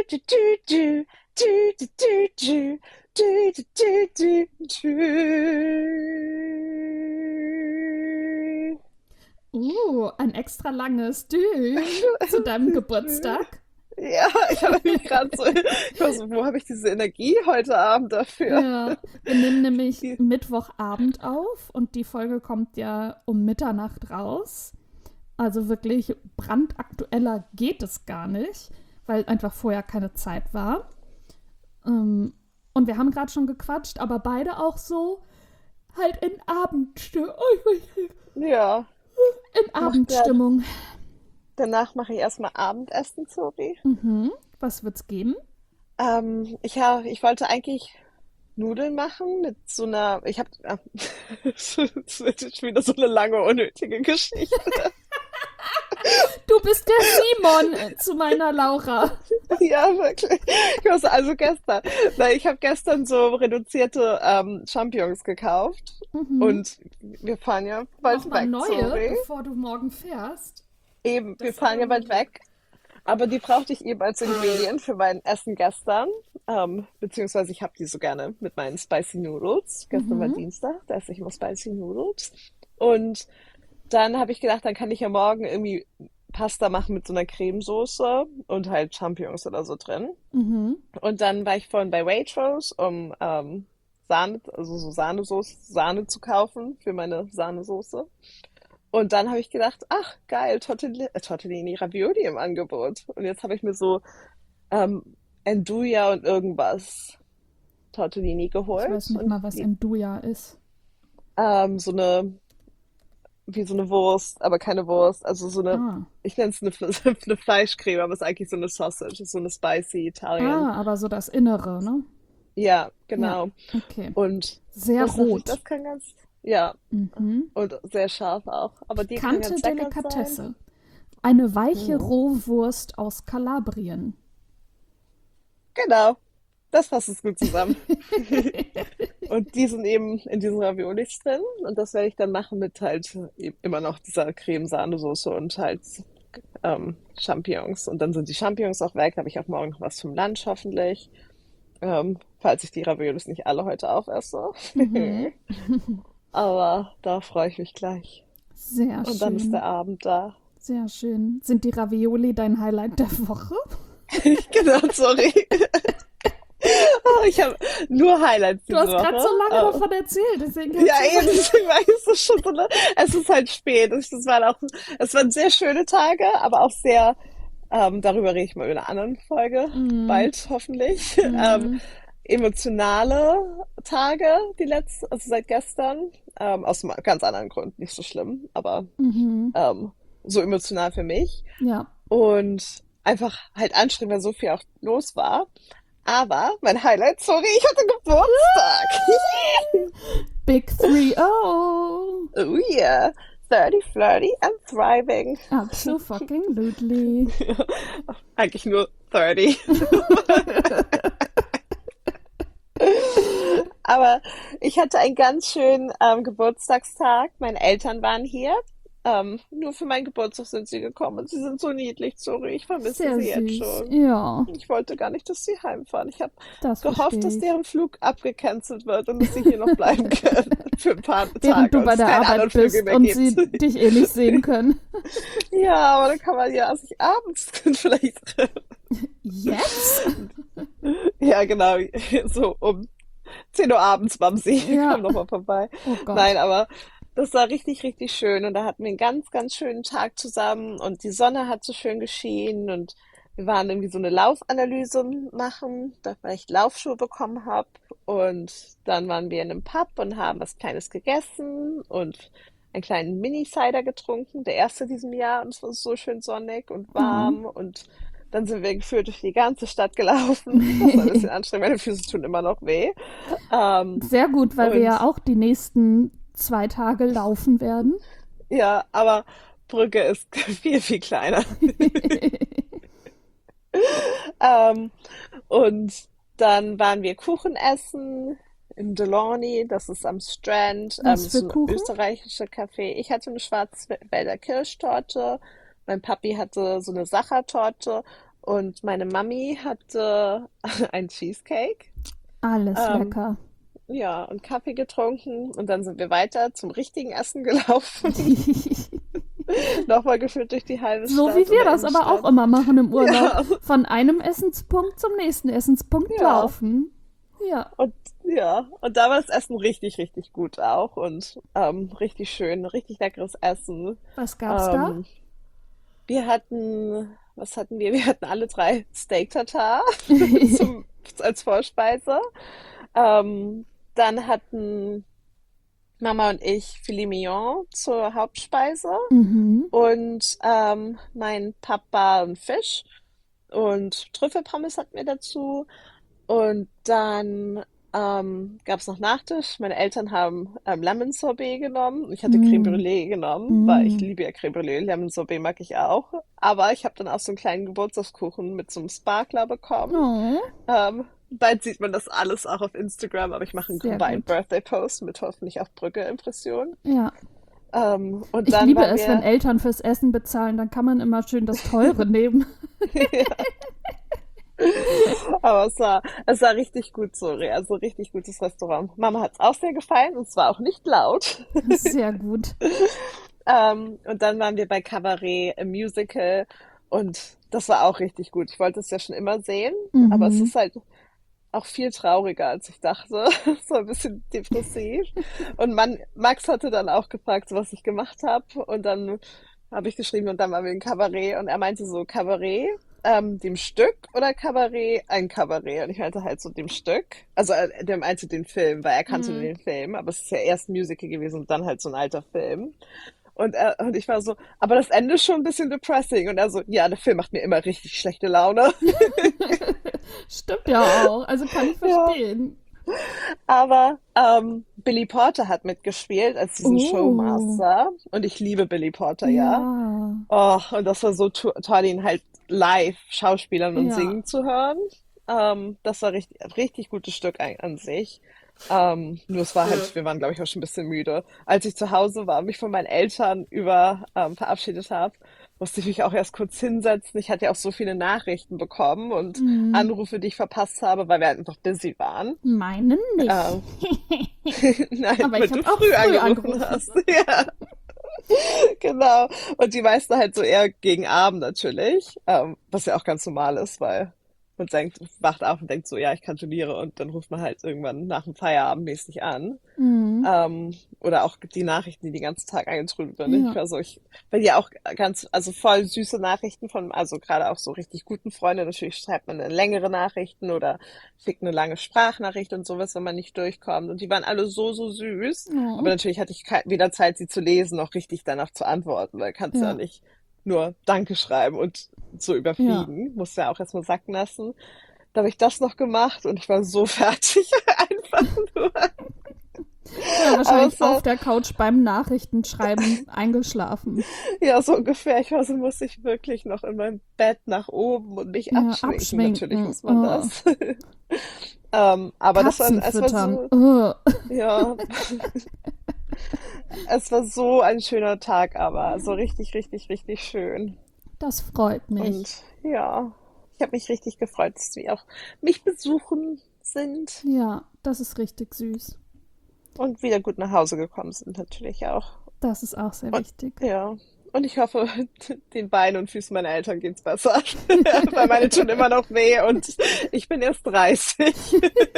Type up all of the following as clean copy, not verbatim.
du, du, du, du, du, du, du, du, du, du, du, du. Ein extra langes Dü zu deinem Geburtstag. Ja, ich habe mich gerade so, ich war so, wo habe ich diese Energie heute Abend dafür? Ja, wir nehmen nämlich Die, Mittwochabend auf und die Folge kommt ja um Mitternacht raus. Also wirklich brandaktueller geht es gar nicht, weil einfach vorher keine Zeit war. Und wir haben gerade schon gequatscht, aber beide auch so halt ja, in mach grad. Abendstimmung. Danach mache ich erstmal Abendessen, sorry. Mhm. Was wird's geben? Ich wollte eigentlich Nudeln machen mit so einer, das wird jetzt schon wieder so eine lange, unnötige Geschichte. Du bist der Simon zu meiner Laura. Ja, wirklich. Also gestern, ich habe gestern so reduzierte Champignons gekauft Mhm. und wir fahren ja bald Nochmal weg, neue, sorry. bevor du morgen fährst. Eben, wir Das ist fahren aber ja bald mutig. weg. Aber die brauchte ich eben als Ingredient für mein Essen gestern. Beziehungsweise ich habe die so gerne mit meinen Spicy Noodles. Gestern war Mhm. Dienstag, da esse ich immer Spicy Noodles. Und dann habe ich gedacht, dann kann ich ja morgen irgendwie Pasta machen mit so einer Cremesoße und halt Champignons oder so drin. Mhm. Und dann war ich vorhin bei Waitrose, um Sahne, also so Sahnesoße, Sahne zu kaufen für meine Sahnesoße. Und dann habe ich gedacht, ach geil, Tortellini, Ravioli im Angebot. Und jetzt habe ich mir so Nduja und irgendwas Tortellini Ich weiß geholt. nicht Und mal, was die, Nduja ist. so eine, wie so eine Wurst, aber keine Wurst. Also so eine, Ah. ich nenne es eine, eine Fleischcreme, aber es ist eigentlich so eine Sausage, so eine spicy Italian. Aber so das Innere, ne? Ja, Ja, genau. okay. Und Sehr das dachte ich, rot. das kann ganz, ja, Mhm. und sehr scharf auch. Aber die kann Pikante ganz lecker sein. Delikatesse. Eine weiche Mhm. Rohwurst aus Kalabrien. Genau, das fasst es gut zusammen. Und die sind eben in diesen Raviolis drin. Und das werde ich dann machen mit halt immer noch dieser Creme-Sahnesoße und halt Champignons. Und dann sind die Champignons auch weg. Da habe ich auch morgen noch was zum Lunch hoffentlich. Falls ich die Raviolis nicht alle heute aufesse. Mhm. Aber da freue ich mich gleich. Sehr Und dann ist der schön. Abend da. Sehr schön. Sind die Ravioli dein Highlight der Woche? Genau, sorry. Oh, ich habe nur Highlights Du diese hast gerade Woche. so lange Oh. davon erzählt, deswegen Ja, kannst du eben, sagen. deswegen war ich so schon so, ne? Es ist halt spät. Es waren sehr schöne Tage, aber auch sehr, darüber rede ich mal in einer anderen Folge, Mm, bald hoffentlich. mm, Emotionale Tage, also seit gestern, aus einem ganz anderen Grund, nicht so schlimm, aber mhm. ähm, so emotional für mich. Ja. Und einfach halt anstrengend, weil so viel auch los war. Aber mein Highlight, sorry, ich hatte Geburtstag. Big 3-0. Oh yeah. 30, flirty and thriving. Absolutely. Eigentlich nur 30. Aber ich hatte einen ganz schönen Geburtstagstag. Meine Eltern waren hier. Nur für meinen Geburtstag sind sie gekommen und sie sind so niedlich, sorry. Ich vermisse Sehr sie jetzt süß. schon. Ja, Ich wollte gar nicht, dass sie heimfahren. Ich habe das gehofft, verstehe dass ich. deren Flug abgecancelt wird und dass sie hier noch bleiben können für ein paar Während Tage du und bei es der keine anderen Arbeit Flüge bist mehr und gibt. sie dich eh nicht sehen können. Ja, aber dann kann man ja sich abends vielleicht treffen. Jetzt? Ja, genau. So um 10 Uhr abends, Mamsi, Ja. komm noch mal vorbei. Oh Nein, Gott. aber das war richtig, richtig schön. Und da hatten wir einen ganz, ganz schönen Tag zusammen und die Sonne hat so schön geschienen und wir waren irgendwie so eine Laufanalyse machen, weil ich Laufschuhe bekommen habe. Und dann waren wir in einem Pub und haben was Kleines gegessen und einen kleinen Mini-Cider getrunken, der erste diesem Jahr. Und es war so schön sonnig und Oh. warm. Und dann sind wir gefühlt durch die ganze Stadt gelaufen. Das war ein bisschen anstrengend, meine Füße tun immer noch weh. Ähm, Sehr gut, weil wir und ja auch die nächsten 2 Tage laufen werden. ja, aber Brücke ist viel, viel kleiner. Ähm, und dann waren wir Kuchen essen im Delaunay, das ist am Strand, Was das ist für so ein Kuchen? österreichischer Café. Ich hatte eine Schwarzwälder Kirschtorte, mein Papi hatte so eine Sachertorte Und meine Mami hatte ein Cheesecake. Alles Ähm, lecker. ja, und Kaffee getrunken. Und dann sind wir weiter zum richtigen Essen gelaufen. Nochmal geführt durch die halbe So wie Stadt wir oder das aber auch Innenstadt. immer machen im Urlaub. Ja, Von einem Essenspunkt zum nächsten Essenspunkt ja. laufen. Ja. Und ja, und da war das Essen richtig, richtig gut auch und richtig schön, richtig leckeres Essen. Was gab's da? Ähm, wir hatten, was hatten wir? Wir hatten alle drei Steak Tartare zum, als Vorspeise. Dann hatten Mama und ich Filet Mignon zur Hauptspeise Mhm. und mein Papa einen Fisch und Trüffelpommes hatten wir dazu. Und dann gab es noch Nachtisch. Meine Eltern haben Lemon Sorbet genommen. Ich hatte Creme Mm. Brûlée genommen, weil ich Mm. liebe ja Creme Brûlée. Lemon Sorbet mag ich auch. Aber ich habe dann auch so einen kleinen Geburtstagskuchen mit so einem Sparkler bekommen. Oh, Bald sieht man das alles auch auf Instagram, aber ich mache einen sehr Combined gut. Birthday Post mit hoffentlich auch Brücke-Impressionen. Ja. Und Ich dann liebe waren es, wenn wir, Eltern fürs Essen bezahlen, dann kann man immer schön das Teure nehmen. aber es war richtig gut so, also richtig gutes Restaurant. Mama hat es auch sehr gefallen und es war auch nicht laut. Sehr gut. Und dann waren wir bei Cabaret im Musical und das war auch richtig gut. Ich wollte es ja schon immer sehen, aber es Mhm. ist halt auch viel trauriger, als ich dachte. So ein bisschen depressiv. Und Max hatte dann auch gefragt, so was ich gemacht habe. Und dann habe ich geschrieben und dann waren wir in Kabarett und er meinte so, Kabarett, dem Stück oder Kabarett, ein Kabarett. Und ich meinte halt so dem Stück. Also der meinte den Film, weil er kannte Mhm. den Film, aber es ist ja erst ein Musical gewesen und dann halt so ein alter Film. Und ich war so, aber das Ende ist schon ein bisschen depressing. Und er so, ja, der Film macht mir immer richtig schlechte Laune. Stimmt ja auch. Also kann ich Ja. verstehen. Aber Billy Porter hat mitgespielt als diesen Oh, Showmaster. Und ich liebe Billy Porter, ja. ja. Oh, und das war so toll, ihn halt live schauspielern und Ja. singen zu hören. Das war richtig, richtig gutes Stück an sich. Nur es war halt, wir waren, glaube ich, auch schon ein bisschen müde. Als ich zu Hause war und mich von meinen Eltern verabschiedet habe, musste ich mich auch erst kurz hinsetzen. Ich hatte ja auch so viele Nachrichten bekommen und Mhm. Anrufe, die ich verpasst habe, weil wir halt einfach busy waren. Meinen nicht. Ähm, nein, Aber weil ich du habe auch früh früh angerufen angerufen. hast. Ja, genau. Und die meisten halt so eher gegen Abend natürlich, was ja auch ganz normal ist, weil man denkt, wacht auf und denkt so, ja, ich kanzeliere und dann ruft man halt irgendwann nach dem Feierabend mäßig an. Mhm. Oder auch die Nachrichten, die den ganzen Tag eingetrudelt werden. Ich Ja. war so, weil ja auch ganz, also voll süße Nachrichten also gerade auch so richtig guten Freunden. Natürlich schreibt man dann längere Nachrichten oder schickt eine lange Sprachnachricht und sowas, wenn man nicht durchkommt. Und die waren alle so, so süß. Aber Oh. natürlich hatte ich weder Zeit, sie zu lesen, noch richtig danach zu antworten, weil kannst ja Ja. nicht nur Danke schreiben und so Ja. überfliegen. Musst ja auch erstmal sacken lassen. Da habe ich das noch gemacht und ich war so fertig. Einfach nur. Ja, Aber wahrscheinlich es auf war, der Couch beim Nachrichtenschreiben eingeschlafen. ja, so ungefähr. Ich war so, muss ich wirklich noch in meinem Bett nach oben und mich Ja, abschminken. Natürlich abschminken. muss man Oh. das. Aber Katzen es war füttern. so, Oh. ja, es war so ein schöner Tag, aber so richtig, richtig, richtig schön. Das freut mich. Und ja, ich habe mich richtig gefreut, dass die auch mich besuchen sind Ja, das ist richtig süß. und wieder gut nach Hause gekommen sind, natürlich auch. Das ist auch sehr Und wichtig. ja, und ich hoffe, den Beinen und Füßen meiner Eltern geht's besser. Weil meine tun immer noch weh und ich bin erst 30.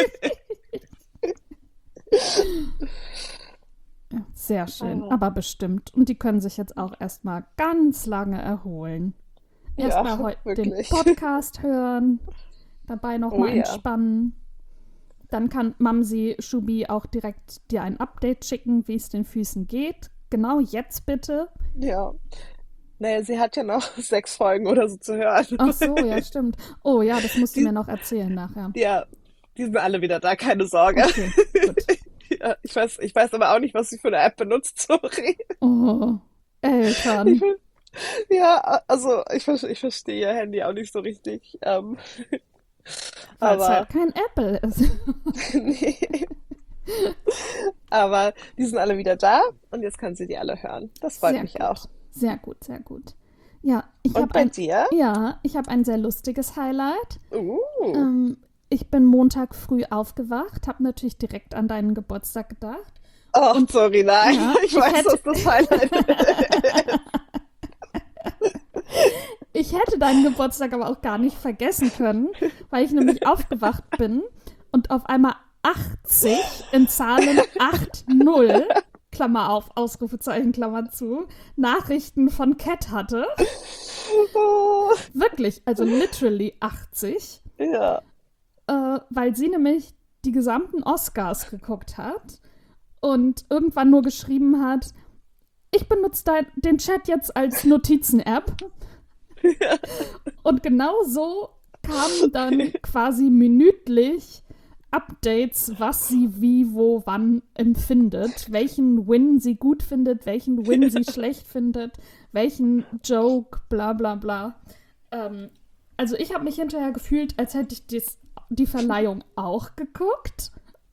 Ja, sehr schön, Aber aber bestimmt. Und die können sich jetzt auch erstmal ganz lange erholen. ja, Erstmal heute den wirklich. Podcast hören, dabei Oh nochmal ja. entspannen. Dann kann Mamsi Schubi auch direkt dir ein Update schicken, wie es den Füßen geht. Genau jetzt bitte. Ja. Naja, sie hat ja noch 6 Folgen oder so zu hören. Ach so, ja, stimmt. Oh ja, das musst du mir Die, noch erzählen nachher. ja, die sind alle wieder da, keine Sorge. Okay, gut. Ja, ich weiß aber auch nicht, was sie für eine App benutzt, sorry. Oh, Ich, Eltern. bin- ja, also ich verstehe ihr Handy auch nicht so richtig. Weil es halt Aber kein Apple ist. nee. Aber die sind alle wieder da und jetzt kann sie die alle hören. Das freut Sehr mich auch. gut. Sehr gut, sehr gut. Ja, Und bei dir? ich habe ein sehr lustiges Highlight. Uh. Ähm, Ich bin Montag früh aufgewacht, habe natürlich direkt an deinen Geburtstag gedacht. Ach, Und sorry, nein. ja, Ich weiß, dass das Highlight ist. ich hätte deinen Geburtstag aber auch gar nicht vergessen können, weil ich nämlich aufgewacht bin und auf einmal 80 in Zahlen 80, Klammer auf, Ausrufezeichen, Klammer zu, Nachrichten von Cat hatte. Oh, Wirklich, also literally 80, ja. weil sie nämlich die gesamten Oscars geguckt hat und irgendwann nur geschrieben hat, ich benutze den Chat jetzt als Notizen-App. Und genau so kamen dann quasi minütlich Updates, was sie wie, wo, wann empfindet, welchen Win sie gut findet, welchen Win sie schlecht findet, welchen Joke, bla bla bla. Also ich habe mich hinterher gefühlt, als hätte ich die Verleihung auch geguckt.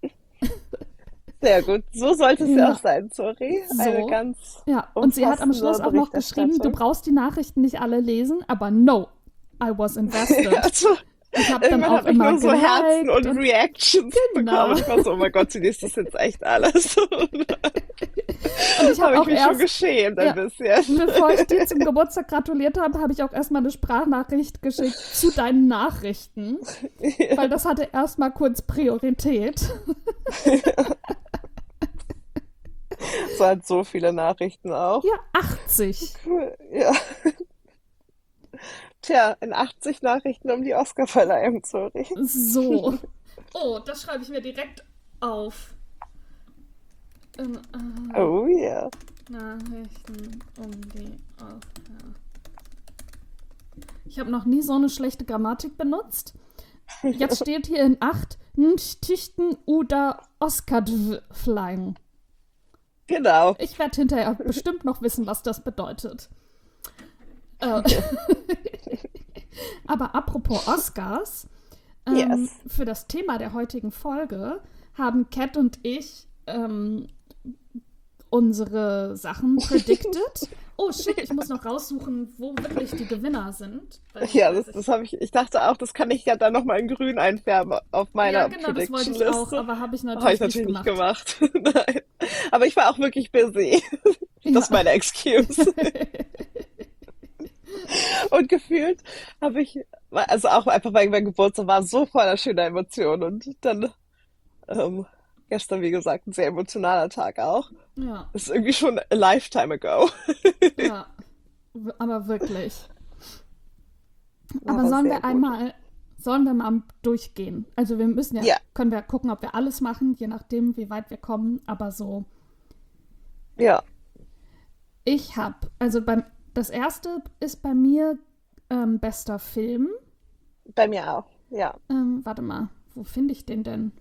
Sehr gut. So sollte es ja auch Ja, sein, sorry. Eine so. ganz Ja, und sie hat am umfassende Schluss auch noch geschrieben, du Berichterstattung. brauchst die Nachrichten nicht alle lesen, aber no, I was invested. Also, Ich habe dann irgendwann auch habe ich immer nur so Herzen geliked und und Reactions bekommen genau. und ich war so, oh mein Gott, sie liest das jetzt echt alles. Und ich habe Habe ich auch mich schon erst, geschämt ein ja, bisschen. bevor ich dir zum Geburtstag gratuliert habe, habe ich auch erstmal eine Sprachnachricht geschickt zu deinen Nachrichten, weil das hatte erstmal kurz Priorität. So hat so viele Nachrichten auch. Ja, 80. Cool, ja. Tja, in 80 Nachrichten um die Oscarverleihung, sorry. So. Oh, das schreibe ich mir direkt auf. Ähm, Oh ja. Nachrichten um die Oscar. Ich habe noch nie so eine schlechte Grammatik benutzt. Jetzt steht hier in 8 Tichten oder Oscar flying. Genau. Ich werde hinterher bestimmt noch wissen, was das bedeutet. Äh, aber apropos Oscars, Yes. für das Thema der heutigen Folge haben Kat und ich unsere Sachen predicted. Oh shit, ich muss noch raussuchen, wo wirklich die Gewinner sind. Weil ich Ja, weiß, das habe ich dachte auch, das kann ich ja dann nochmal in grün einfärben auf ja, meiner genau, das wollte ich auch, Prediction-Liste. aber habe ich Habe ich natürlich nicht natürlich nicht gemacht. gemacht. Nein. Aber ich war auch wirklich busy. Das Ja. ist meine Excuse. Und gefühlt habe ich, also auch einfach, weil mein Geburtstag war so voller schöner Emotionen und dann ähm, gestern, wie gesagt, ein sehr emotionaler Tag auch. Ja, Das ist irgendwie schon a lifetime ago. ja, aber wirklich. Aber Aber sehr gut. sollen wir mal durchgehen? Also wir müssen ja, Ja, können wir gucken, ob wir alles machen, je nachdem, wie weit wir kommen. Aber so, ja, das erste ist bei mir bester Film. bei mir auch. Ja, Warte mal, wo finde ich den denn?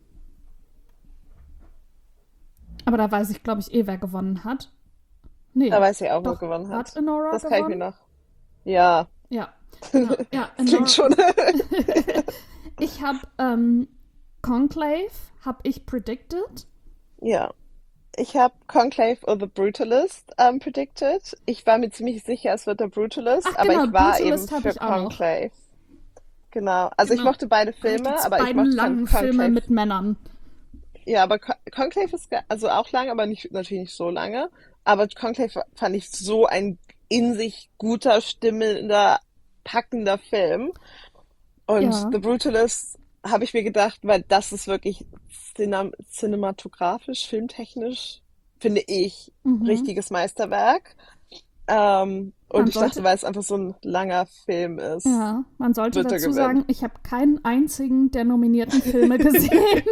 Aber da weiß ich, glaube ich, wer gewonnen hat. da Nee, weiß ich auch, wer doch, gewonnen hat hat. Enora Das kann ich mir gewonnen? noch. Ja, Ja, genau. Ja, das klingt Enora. schon. Ich habe Conclave, habe ich predicted. Ja. Ich habe Conclave or The Brutalist predicted. Ich war mir ziemlich sicher, es wird der Brutalist, Ach aber genau, ich war eben Brutalist habe für ich auch noch. Conclave. Genau. Also ich Genau. mochte beide Die Filme, aber ich beiden mochte fand langen Filme Conclave. mit Männern. Ja, aber Conclave ist also auch lang, aber nicht natürlich nicht so lange. Aber Conclave fand ich so ein in sich guter, stimmender, packender Film. Und Ja. The Brutalist habe ich mir gedacht, weil das ist wirklich cinematografisch, filmtechnisch, finde ich, Mhm. richtiges Meisterwerk. Und Man ich dachte, sollte, weil es einfach so ein langer Film ist, man sollte wird er dazu gewinnen. sagen, ich habe keinen einzigen der nominierten Filme gesehen.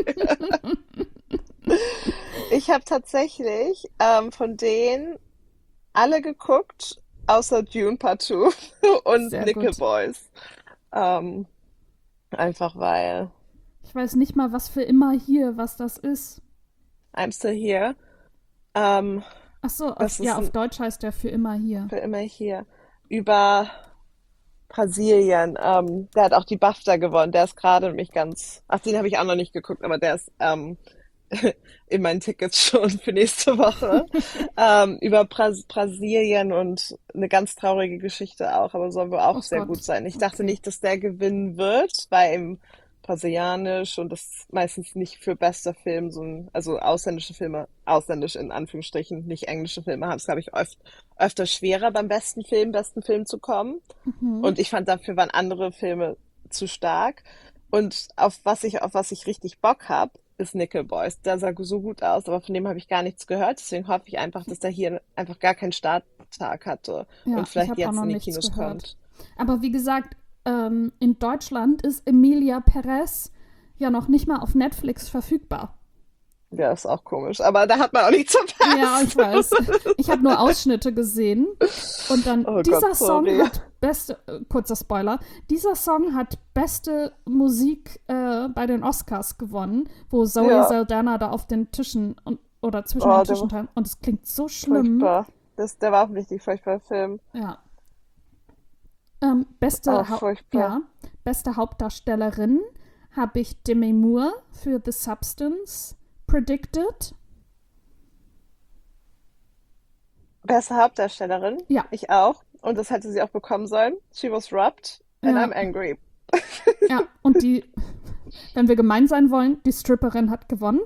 Ich habe tatsächlich von denen alle geguckt, außer Dune Part 2 und Sehr Nickel gut. Boys. Ähm, einfach weil Ich weiß nicht mal, was für immer hier, was das ist. I'm Still Here. Ähm, Ach so, das ist auf Deutsch heißt der für immer hier. für immer hier. Über Brasilien. Der hat auch die BAFTA gewonnen. Der ist gerade nämlich ganz. Ach, den habe ich auch noch nicht geguckt, aber der ist in meinen Tickets schon für nächste Woche. Über Brasilien und eine ganz traurige Geschichte auch, aber soll wohl auch Oh sehr gut Gott. sein. Ich dachte Okay. nicht, dass der gewinnen wird, weil eben brasilianisch und das meistens nicht für bester Film, also ausländische Filme, ausländisch in Anführungsstrichen, nicht englische Filme haben es, glaube ich, öfter schwerer beim besten Film zu kommen. Mhm. Und ich fand, dafür waren andere Filme zu stark. Und auf was ich richtig Bock hab, ist Nickel Boys. Der sah so gut aus, aber von dem habe ich gar nichts gehört. Deswegen hoffe ich einfach, dass der hier einfach gar keinen Starttag hatte und Ja, ich vielleicht habe auch jetzt noch in die nichts Kinos gehört. kommt. Aber wie gesagt, in Deutschland ist Emilia Perez ja noch nicht mal auf Netflix verfügbar. Ja, ist auch komisch. Aber da hat man auch nichts Ja, ich verpasst. weiß. Ich habe nur Ausschnitte gesehen. Und dann, Oh Gott, dieser Song sorry. hat kurzer Spoiler, dieser Song hat beste Musik bei den Oscars gewonnen, wo Zoe Ja, Saldana da auf den Tischen oder zwischen den oh, der Tischen war tanzt. Und es klingt so schlimm. furchtbar. Der war auch ein richtig furchtbarer Film. Ja. Oh, furchtbar. Ja, beste Hauptdarstellerin habe ich Demi Moore für The Substance predicted. Beste Hauptdarstellerin. Ja, Ich auch. Und das hätte sie auch bekommen sollen. She was robbed and ja, I'm angry. ja. Und wenn wir gemein sein wollen, die Stripperin hat gewonnen.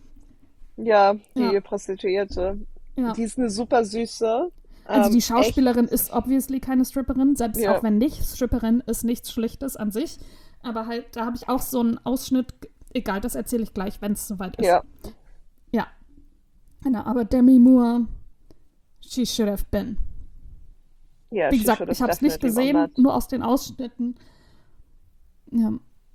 Ja, Ja, die Prostituierte. ja. Die ist eine super süße. Also die Echt, Schauspielerin ist obviously keine Stripperin, selbst auch ja, wenn nicht. Stripperin ist nichts Schlichtes an sich. Aber halt, da habe ich auch so einen Ausschnitt. Egal, das erzähle ich gleich, wenn es soweit ist. ja, Ja, genau. Aber Demi Moore, she should have been. ja, Wie she gesagt, should ich have habe es nicht definitely won gesehen, that. nur aus den Ausschnitten. Ja.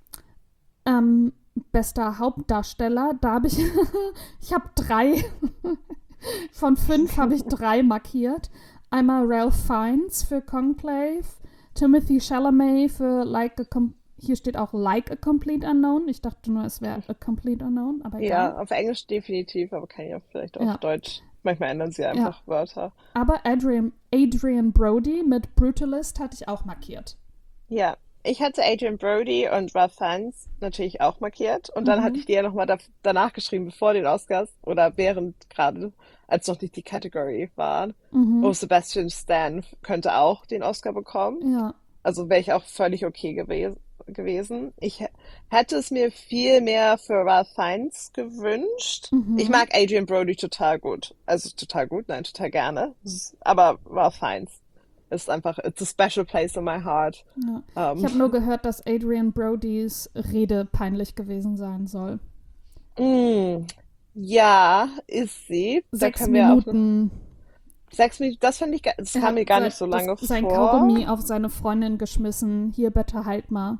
Ähm, bester Hauptdarsteller, da habe ich, ich habe 3 von 5 habe ich 3 markiert. Einmal Ralph Fiennes für Conclave, Timothy Chalamet für hier steht auch Like a Complete Unknown. Ich dachte nur, es wäre A Complete Unknown, aber egal. Ja, auf Englisch definitiv, aber kann ja vielleicht auch auf Ja, Deutsch. Manchmal ändern sie ja. einfach Wörter. Aber Adrian Brody mit Brutalist hatte ich auch markiert. Ja, ich hatte Adrian Brody und Ralph Fiennes natürlich auch markiert. Und dann hatte Mhm, ich die ja nochmal danach geschrieben, bevor den Oscars oder während gerade, als noch nicht die Category war. mhm, Oh, Sebastian Stan könnte auch den Oscar bekommen. ja, Also wäre ich auch völlig okay gewesen. Hätte es mir viel mehr für Ralph Fiennes gewünscht. Ich mhm. mag Adrian Brody total gut. Also total gut, nein, total gerne. Aber Ralph Fiennes ist einfach, it's a special place in my heart. Ja. Ich Ähm, habe nur gehört, dass Adrian Brodys Rede peinlich gewesen sein soll. mm, ja, ist sie. Da Sechs können wir auch noch Minuten. 6 Minuten, das fand ich, das Er kam hat mir gar nicht so lange sein vor. Kaugummi auf seine Freundin geschmissen. Hier, bitte halt mal.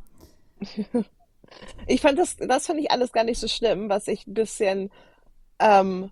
Ich fand das fand ich alles gar nicht so schlimm, was ich ein bisschen ähm,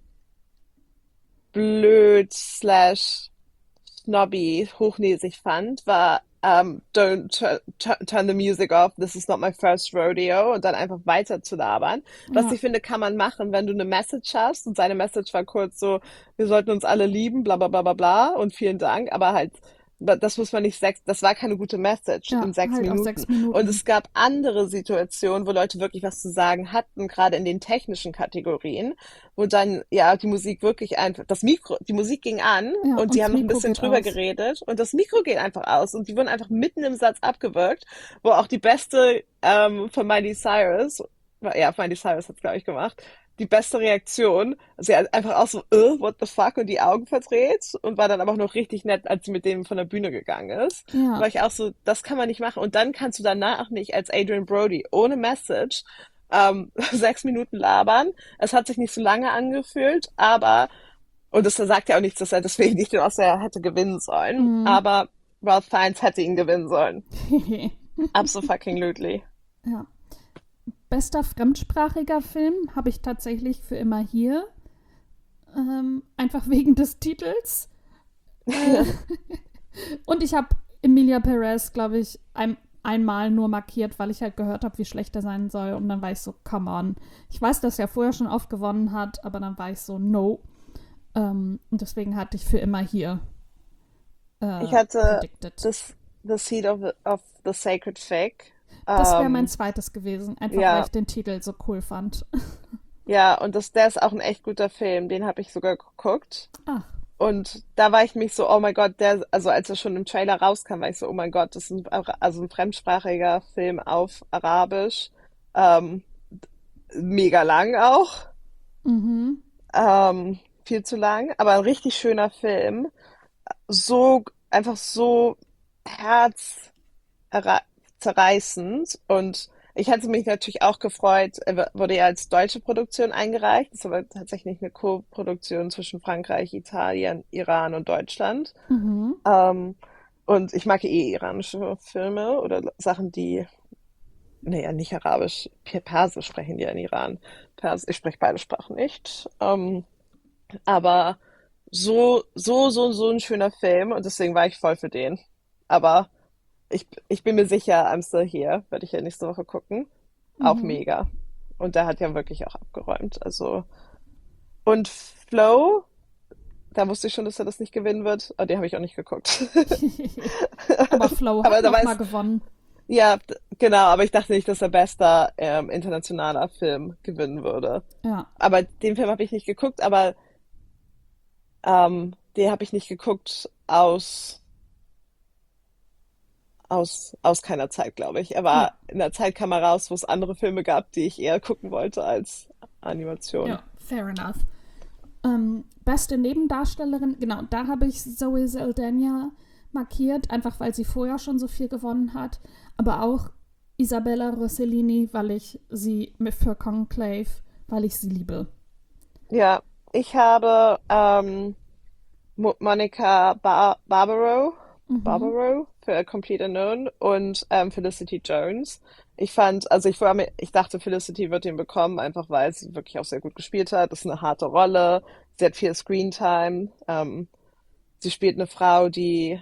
blöd slash snobby, hochnäsig fand, war turn the music off, this is not my first rodeo und dann einfach weiter zu labern. Was Ja, ich finde, kann man machen, wenn du eine Message hast und seine Message war kurz so, wir sollten uns alle lieben, bla bla bla bla bla und vielen Dank, aber halt, das muss man nicht das war keine gute Message in ja, sechs halt auf Minuten. 6 Minuten. Und es gab andere Situationen, wo Leute wirklich was zu sagen hatten, gerade in den technischen Kategorien, wo dann ja die Musik wirklich einfach, die Musik ging an Ja, und und die das haben noch ein Mikro bisschen geht drüber aus. geredet und das Mikro geht einfach aus und die wurden einfach mitten im Satz abgewürgt, wo auch die beste von Miley Cyrus, ja, Miley Cyrus hat's glaube ich gemacht, die beste Reaktion, sie hat einfach auch so, what the fuck und die Augen verdreht und war dann aber auch noch richtig nett, als sie mit dem von der Bühne gegangen ist. Ja, War ich auch so, das kann man nicht machen und dann kannst du danach nicht als Adrian Brody ohne Message 6 Minuten labern. Es hat sich nicht so lange angefühlt, aber, und das sagt ja auch nichts, dass er deswegen nicht den Oscar hätte gewinnen sollen, mm. aber Ralph Fiennes hätte ihn gewinnen sollen. Absolutely. Ja. Bester fremdsprachiger Film habe ich tatsächlich für immer hier. Einfach wegen des Titels. Äh, und ich habe Emilia Perez, glaube ich, einmal nur markiert, weil ich halt gehört habe, wie schlecht er sein soll. Und dann war ich so, come on. Ich weiß, dass er vorher schon oft gewonnen hat, aber dann war ich so, no. Und deswegen hatte ich für immer hier Ich hatte predicted. The Seed of the Sacred Fig. Das wäre mein Ähm, zweites gewesen, einfach weil ja, ich den Titel so cool fand. Ja, und der ist auch ein echt guter Film. Den habe ich sogar geguckt. Ach, Und da war ich mich so, oh mein Gott, also als er schon im Trailer rauskam, war ich so, oh mein Gott, das ist also ein fremdsprachiger Film auf Arabisch. Ähm, Mega lang auch. mhm, Viel zu lang, aber ein richtig schöner Film. So, einfach so herzzerreißend. Und ich hatte mich natürlich auch gefreut, er wurde ja als deutsche Produktion eingereicht. Das ist aber tatsächlich eine Co-Produktion zwischen Frankreich, Italien, Iran und Deutschland. mhm. Ähm, und ich mag eh iranische Filme oder Sachen, die, naja, nicht Arabisch, Persisch sprechen die ja in Iran. Ich spreche beide Sprachen nicht. Aber so ein schöner Film und deswegen war ich voll für den. Aber ich bin mir sicher, I'm Still Here werde ich ja nächste Woche gucken. Auch Mhm. mega. Und der hat ja wirklich auch abgeräumt. Also, und Flow, da wusste ich schon, dass er das nicht gewinnen wird. Aber den habe ich auch nicht geguckt. Aber Flow Aber hat da noch mal weiß, gewonnen. ja, genau, aber ich dachte nicht, dass er bester internationaler Film gewinnen würde. Ja. Aber den Film habe ich nicht geguckt, aber den habe ich nicht geguckt aus keiner Zeit, glaube ich. Er Ja. war in der Zeit kam er raus, wo es andere Filme gab, die ich eher gucken wollte als Animation. Ja, fair enough. Beste Nebendarstellerin, genau, da habe ich Zoe Saldana markiert, einfach weil sie vorher schon so viel gewonnen hat. Aber auch Isabella Rossellini, weil ich sie für Conclave, weil ich sie liebe. Ja, ich habe Monica Mhm. Barbaro für A Complete Unknown und Felicity Jones. Ich dachte, Felicity wird ihn bekommen, einfach weil sie wirklich auch sehr gut gespielt hat. Das ist eine harte Rolle. Sie hat viel Screentime. Sie spielt eine Frau, die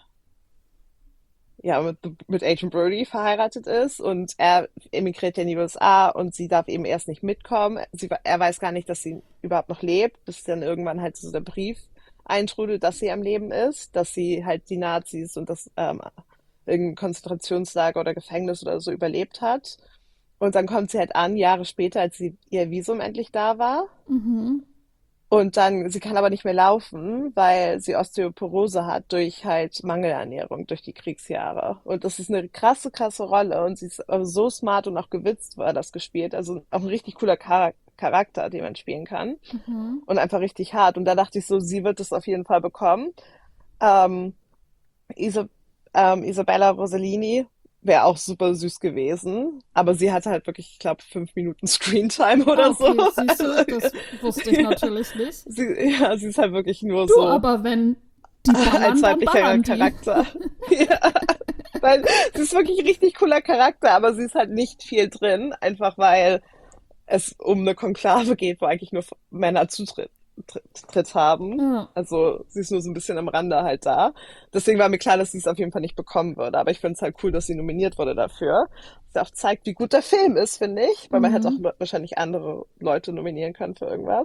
ja mit Agent Brody verheiratet ist und er emigriert ja in die USA und sie darf eben erst nicht mitkommen. Er weiß gar nicht, dass sie überhaupt noch lebt, bis dann irgendwann halt so der Brief eintrudelt, dass sie am Leben ist, dass sie halt die Nazis und das irgendein Konzentrationslager oder Gefängnis oder so überlebt hat. Und dann kommt sie halt an, Jahre später, als ihr Visum endlich da war. Mhm. Und dann, sie kann aber nicht mehr laufen, weil sie Osteoporose hat durch halt Mangelernährung, durch die Kriegsjahre. Und das ist eine krasse Rolle. Und sie ist aber so smart und auch gewitzt war das gespielt. Also auch ein richtig cooler Charakter, den man spielen kann. Mhm. Und einfach richtig hart. Und da dachte ich so, sie wird es auf jeden Fall bekommen. Ähm, Isa Isabella Rossellini wäre auch super süß gewesen. Aber sie hatte halt wirklich, ich glaube, 5 Minuten Screentime Ah, oder so. okay, siehst Also, du, das wusste ich ja. natürlich nicht. Sie ist halt wirklich nur Du, so aber wenn die ballern, als dann weiblicher ballern die. Charakter. Ja, weil sie ist wirklich ein richtig cooler Charakter, aber sie ist halt nicht viel drin, einfach weil es um eine Konklave geht, wo eigentlich nur Männer Tritt haben. Ja. Also sie ist nur so ein bisschen am Rande halt da. Deswegen war mir klar, dass sie es auf jeden Fall nicht bekommen würde. Aber ich finde es halt cool, dass sie nominiert wurde dafür. Das auch zeigt, wie gut der Film ist, finde ich. Weil man hätte auch Mhm. wahrscheinlich andere Leute nominieren können für irgendwas.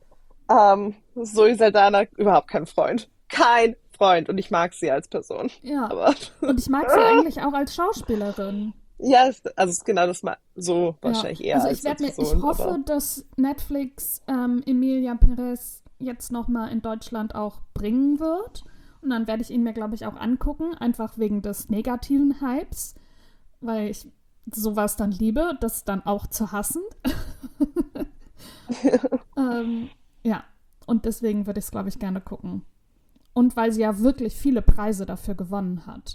Zoe Saldana, überhaupt kein Freund. Kein Freund. Und ich mag sie als Person. Ja. Aber Und ich mag sie eigentlich auch als Schauspielerin. ja, also ist genau das mal so Ja. wahrscheinlich eher Also als ich Person. hoffe, Aber dass Netflix Emilia Perez jetzt nochmal in Deutschland auch bringen wird. Und dann werde ich ihn mir, glaube ich, auch angucken, einfach wegen des negativen Hypes, weil ich sowas dann liebe, das dann auch zu hassen. ähm, ja, und deswegen würde ich es, glaube ich, gerne gucken. Und weil sie ja wirklich viele Preise dafür gewonnen hat.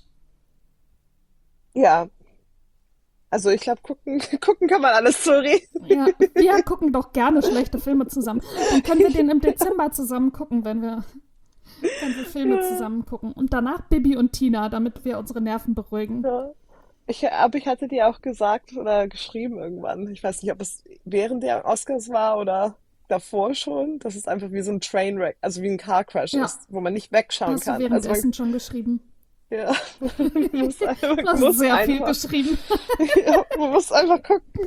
ja, also ich glaube, gucken kann man alles, sorry. Ja, wir gucken doch gerne schlechte Filme zusammen. Dann können wir den im Dezember zusammen gucken, wenn wir Filme Ja, zusammen gucken. Und danach Bibi und Tina, damit wir unsere Nerven beruhigen. ja. Aber ich hatte dir auch gesagt oder geschrieben irgendwann. Ich weiß nicht, ob es während der Oscars war oder davor schon, dass es einfach wie so ein Trainwreck, also wie ein Car Crash Ja, ist, wo man nicht wegschauen hast du kann. Also man, währenddessen schon geschrieben. ja, man Du hast muss sehr viel einfach, geschrieben. ja, man muss einfach gucken.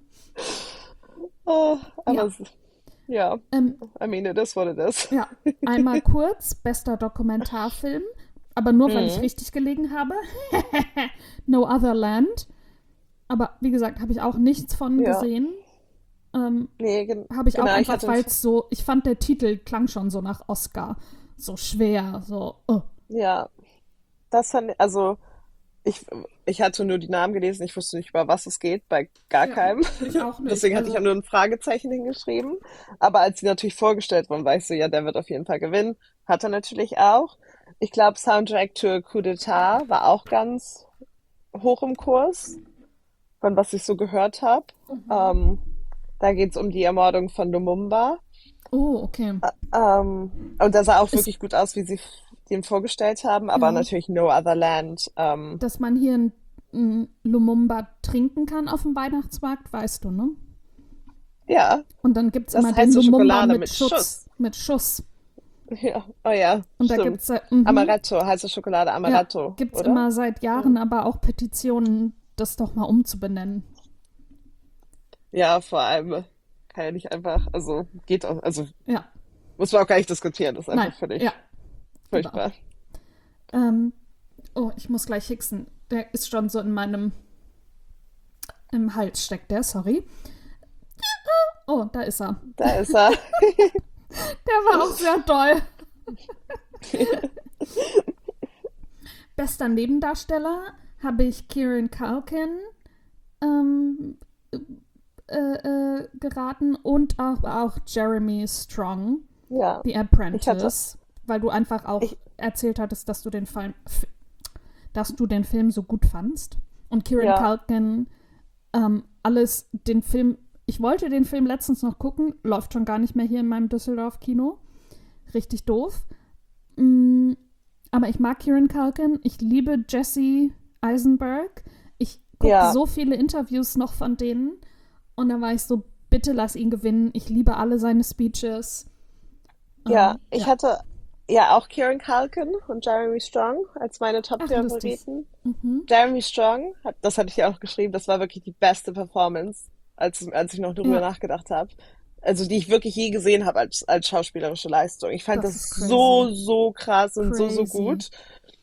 Oh, aber Ja, ja, ähm, I mean, it is what it is. ja. Einmal kurz, bester Dokumentarfilm. Aber nur, weil ich Mhm. richtig gelegen habe. No Other Land. Aber wie gesagt, habe ich auch nichts von Ja. gesehen. Nee, Habe ich auch genau, ich einfach, hatte weil es so, ich fand der Titel klang schon so nach Oscar. So schwer, so, oh. ja, also ich, ich hatte nur die Namen gelesen, ich wusste nicht, über was es geht, bei gar Ja, keinem. ich auch nicht. Deswegen hatte ich auch Also, nur ein Fragezeichen hingeschrieben. Aber als sie natürlich vorgestellt wurden, war ich so, ja, der wird auf jeden Fall gewinnen. Hat er natürlich auch. Ich glaube, Soundtrack to a Coup d'etat war auch ganz hoch im Kurs, von was ich so gehört habe. Ähm, Da geht es um die Ermordung von Lumumba. oh, okay. Und der sah auch Ist, wirklich gut aus, wie sie den vorgestellt haben, aber ja, natürlich No Other Land. dass man hier ein Lumumba trinken kann auf dem Weihnachtsmarkt, weißt du, ne? Ja, Und dann gibt es immer das den heißt so Lumumba Schokolade mit mit Schuss. Mit Schuss. Ja, oh ja, Und da stimmt. gibt es Amaretto, heiße Schokolade ja, Amaretto, gibt's oder? immer seit Jahren Ja. aber auch Petitionen, das doch mal umzubenennen. Ja, vor allem kann ja nicht einfach, also geht auch, also Ja, muss man auch gar nicht diskutieren, das ist nein, einfach ja, völlig genau. furchtbar. Ähm, oh, ich muss gleich hicksen. Der ist schon so in meinem im Hals steckt der, sorry. Oh, da ist er. Da ist er. Der war auch sehr doll. Bester Nebendarsteller habe ich Kieran Culkin ähm, geraten und auch Jeremy Strong, Ja, The ich hatte, Apprentice, weil du einfach auch ich, erzählt hattest, dass du den Film so gut fandst. Und Kieran ja, Culkin, den Film, ich wollte den Film letztens noch gucken, läuft schon gar nicht mehr hier in meinem Düsseldorf-Kino. Richtig doof. Mm, aber ich mag Kieran Culkin, ich liebe Jesse Eisenberg. Ich gucke ja, so viele Interviews noch von denen und da war ich so, bitte lass ihn gewinnen. Ich liebe alle seine Speeches. ja, ich Ja. hatte ja auch Kieran Culkin und Jeremy Strong als meine Ach, lustig. Top-Favoriten. Mhm. Jeremy Strong, das hatte ich ja auch geschrieben, das war wirklich die beste Performance, als ich noch darüber Ja, nachgedacht habe. Also die ich wirklich je gesehen habe als schauspielerische Leistung. Ich fand das ist das crazy. so, so krass und so, so Crazy. gut.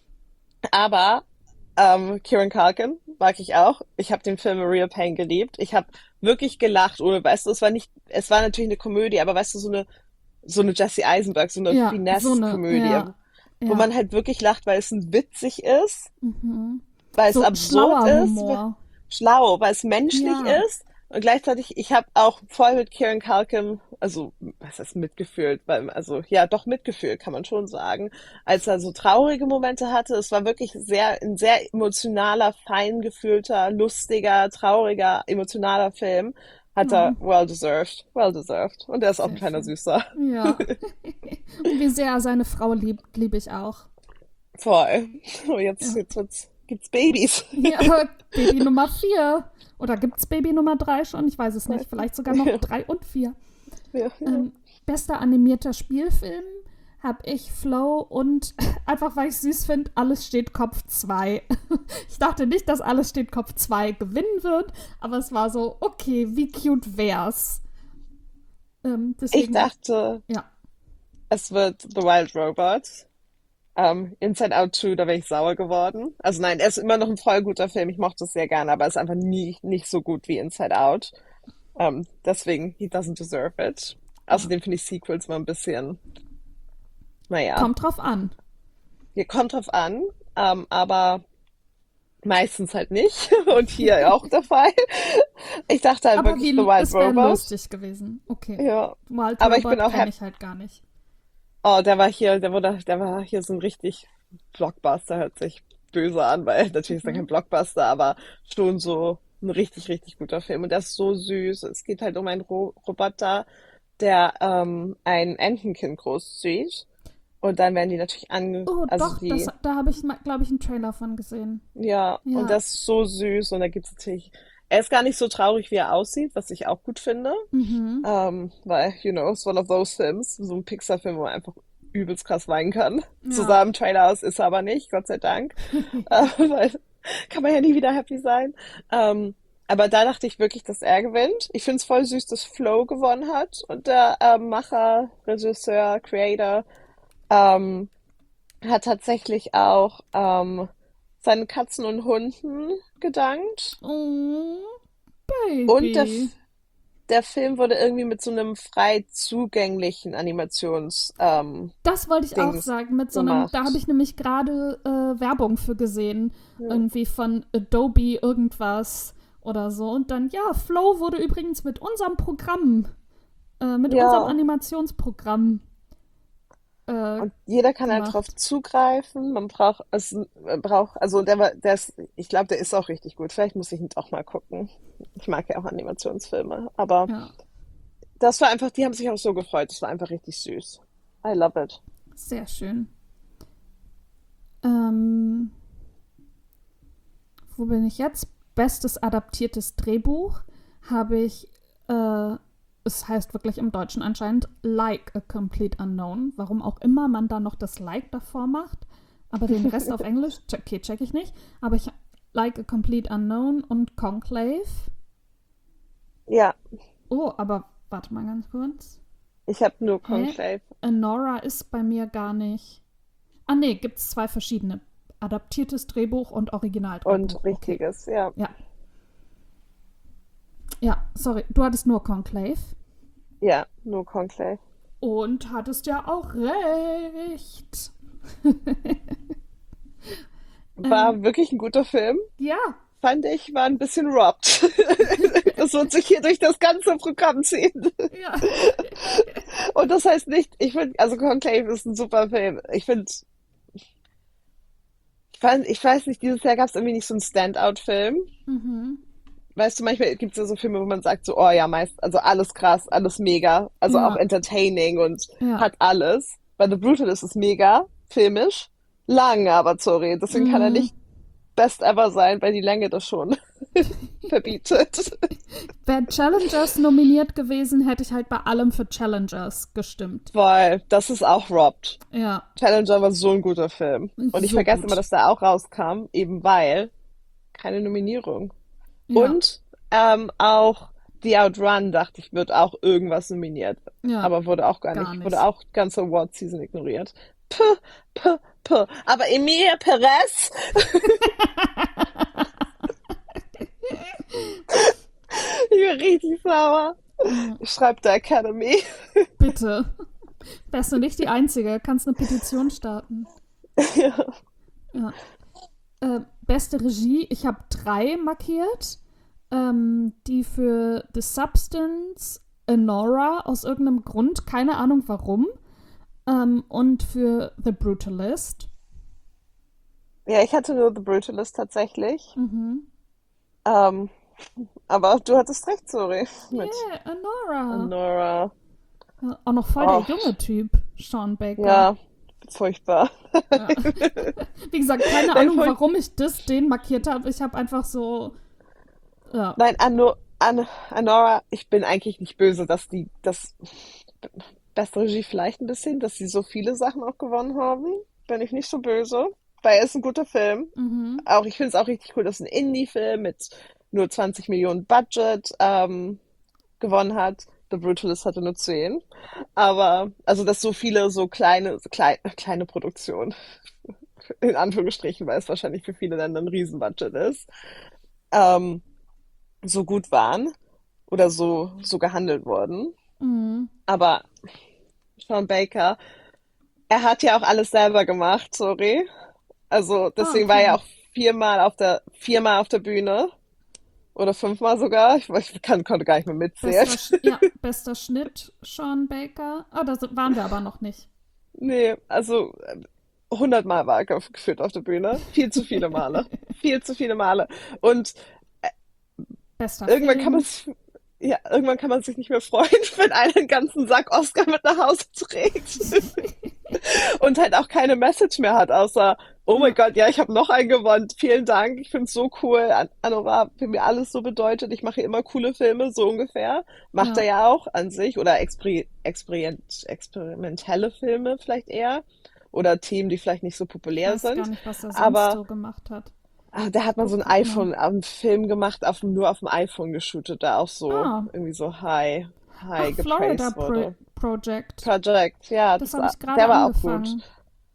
Aber Kieran Culkin mag ich auch. Ich habe den Film A Real Pain geliebt. Ich habe wirklich gelacht, ohne, weißt du, es war natürlich eine Komödie, aber weißt du, so eine Jesse Eisenberg, so eine Ja, Finesse-Komödie, wo ja. man halt wirklich lacht, weil es witzig ist, Mhm. weil es So absurd schlauer ist, Humor. schlau, weil es menschlich Ja. ist und gleichzeitig, ich habe auch voll mit Kieran Culkin, also was heißt mitgefühlt, weil, also ja, doch mitgefühlt, kann man schon sagen, als er so traurige Momente hatte. Es war wirklich ein sehr emotionaler, fein gefühlter, lustiger, trauriger, emotionaler Film. Hat er Oh, well deserved, well deserved. Und er ist auch ein sehr kleiner schön. Süßer. Ja. Und wie sehr er seine Frau liebt, liebe ich auch. Voll. Oh, Ja. gibt's Babys. Ja, Baby Nummer 4. Oder gibt's Baby Nummer 3 schon? Ich weiß es nicht. Weiß nicht. Vielleicht sogar noch 3 und 4. Ja, ja. Ähm, bester animierter Spielfilm habe ich Flow und einfach weil ich süß finde, Alles steht Kopf 2. Ich dachte nicht, dass Alles steht Kopf 2 gewinnen wird, aber es war so, okay, wie cute wär's. Ich Deswegen, dachte, ja. es wird The Wild Robot. Inside Out 2, da wäre ich sauer geworden. Also nein, er ist immer noch ein voll guter Film. Ich mochte es sehr gerne, aber er ist einfach nicht so gut wie Inside Out. Deswegen, he doesn't deserve it. Ja. Außerdem finde ich Sequels mal ein bisschen, naja, Kommt drauf an. hier kommt drauf an, aber meistens halt nicht. Und hier auch der Fall. Ich dachte halt Aber wirklich The Wild es wäre Robot. lustig gewesen. Okay. Ja. Wild Aber ich bin Robot auch kenne happy. ich halt gar nicht. Oh, der war hier so ein richtig Blockbuster, hört sich böse an, weil natürlich ist er kein Mhm. Blockbuster, aber schon so ein richtig, richtig guter Film. Und der ist so süß. Es geht halt um einen Roboter, der ein Entenkind großzieht. Und dann werden die natürlich Oh, also doch, die, da habe ich, glaube ich, einen Trailer von gesehen. ja, und Ja. das ist so süß. Und da gibt's natürlich, er ist gar nicht so traurig, wie er aussieht, was ich auch gut finde. Mhm. Weil, it's one of those films, so ein Pixar-Film, wo man einfach übelst krass weinen kann. So Ja. sah im Trailer aus, ist er aber nicht, Gott sei Dank. Weil kann man ja nie wieder happy sein. Aber da dachte ich wirklich, dass er gewinnt. Ich finde es voll süß, dass Flow gewonnen hat. Und der Macher, Regisseur, Creator ähm, hat tatsächlich auch seinen Katzen und Hunden gedankt. Oh, Und Baby. der Film wurde irgendwie mit so einem frei zugänglichen Animations Das wollte ich auch Dings sagen, mit so einem, da habe gemacht. ich nämlich gerade Werbung für gesehen, Ja. irgendwie von Adobe irgendwas oder so. Und dann, ja, Flow wurde übrigens mit unserem Ja, Animationsprogramm äh, und jeder kann halt drauf gemacht. zugreifen. Also der ist, ich glaube, der ist auch richtig gut. Vielleicht muss ich ihn doch mal gucken. Ich mag ja auch Animationsfilme, aber Ja, das war einfach, die haben sich auch so gefreut. Das war einfach richtig süß. I love it. sehr schön. Ähm, Wo bin ich jetzt? Bestes adaptiertes Drehbuch habe ich, äh, es heißt wirklich im Deutschen anscheinend Like a Complete Unknown. Warum auch immer man da noch das Like davor macht. Aber den Rest auf Englisch, okay, check ich nicht. Aber ich Like a Complete Unknown und Conclave. Ja, Oh, aber warte mal ganz kurz. ich habe nur Hä? Conclave Nora ist bei mir gar nicht. Ah, nee, gibt es zwei verschiedene. Adaptiertes Drehbuch und und Originaldrehbuch. Okay. richtiges, ja. Ja. Ja, sorry, du hattest nur Conclave. Ja, nur Conclave. Und hattest ja auch recht. ähm, War wirklich ein guter Film. ja, Fand ich, war ein bisschen robbed. Das wird sich hier durch das ganze Programm ziehen. ja. Und das heißt nicht, ich finde, also Conclave ist ein super Film. Ich weiß nicht, dieses Jahr gab es irgendwie nicht so einen Standout-Film. Mhm. Weißt du, manchmal gibt es ja so Filme, wo man sagt so, oh ja, also alles krass, alles mega, also auch Ja, entertaining und ja. hat alles. Bei The Brutalist ist es mega, filmisch, lang aber, sorry, deswegen kann er Mhm. nicht Best ever sein, weil die Länge das schon verbietet. Wäre Challengers nominiert gewesen, hätte ich halt bei allem für Challengers gestimmt. Weil das ist auch robbed. Ja, Challenger war so ein guter Film. Und ich so vergesse immer, gut. dass der auch rauskam, eben weil keine Nominierung. Ja, Und auch The Outrun, dachte ich, wird auch irgendwas nominiert. ja, Aber wurde auch gar gar nicht. Wurde nicht. auch ganze Award Season ignoriert. Puh, puh, puh. Aber Emilia Perez, ich bin richtig sauer. Ja, Ich schreibe der Academy. bitte. Wärst du nicht die Einzige, kannst eine Petition starten. Ja. Ja. Beste Regie, ich habe 3 markiert. Die für The Substance, Anora aus irgendeinem Grund, keine Ahnung warum. Und für The Brutalist. Ja, ich hatte nur The Brutalist tatsächlich. Mhm. Ähm, aber du hattest recht, sorry. Mit Yeah, Anora. Nora. Ja, auch noch voll der Oh, junge Typ, Sean Baker. ja, furchtbar. Ja. Wie gesagt, keine Nein, Ahnung, warum ich den markiert habe. Ich habe einfach so, ja, nein, Anora, ich bin eigentlich nicht böse, dass die das beste Regie vielleicht ein bisschen, dass sie so viele Sachen auch gewonnen haben. Bin ich nicht so böse, weil er ist ein guter Film. mhm. Auch ich finde es auch richtig cool, dass ein Indie-Film mit nur 20 Millionen Budget gewonnen hat. The Brutalist hatte nur 10. Aber, also, dass so viele so kleine Produktionen, in Anführungsstrichen, weil es wahrscheinlich für viele Länder ein Riesenbudget ist, ähm, so gut waren oder so gehandelt wurden. Mhm. Aber Sean Baker, er hat ja auch alles selber gemacht, sorry. Also Ah, deswegen war er okay. auch viermal auf der Bühne oder 5-mal sogar. Konnte gar nicht mehr mitzählen. Ja, bester Schnitt, Sean Baker. Ah, da waren wir aber noch nicht. Nee, also 100-mal war er geführt auf der Bühne. Viel zu viele Male. Viel zu viele Male. Und Bester irgendwann kann man Film. sich, ja, irgendwann kann man sich nicht mehr freuen, wenn einer einen ganzen Sack Oscar mit nach Hause trägt. Und halt auch keine Message mehr hat, außer, oh mein Ja, Gott, ja, ich habe noch einen gewonnen. Vielen Dank. Ich finde es so cool. Anora für mir alles so bedeutet. Ich mache immer coole Filme, so ungefähr. Macht er ja. ja auch an sich. Oder experimentelle Filme vielleicht eher. Oder Themen, die vielleicht nicht so Ich populär weiß gar sind. nicht, was er sonst Aber so gemacht hat. da hat man so ein Guck mal. einen Film gemacht, nur auf dem iPhone geshootet, der auch so Ah, irgendwie so ach, high Florida gepraised wurde. Project. Project, ja, Das habe ich gerade der war auch gut. angefangen,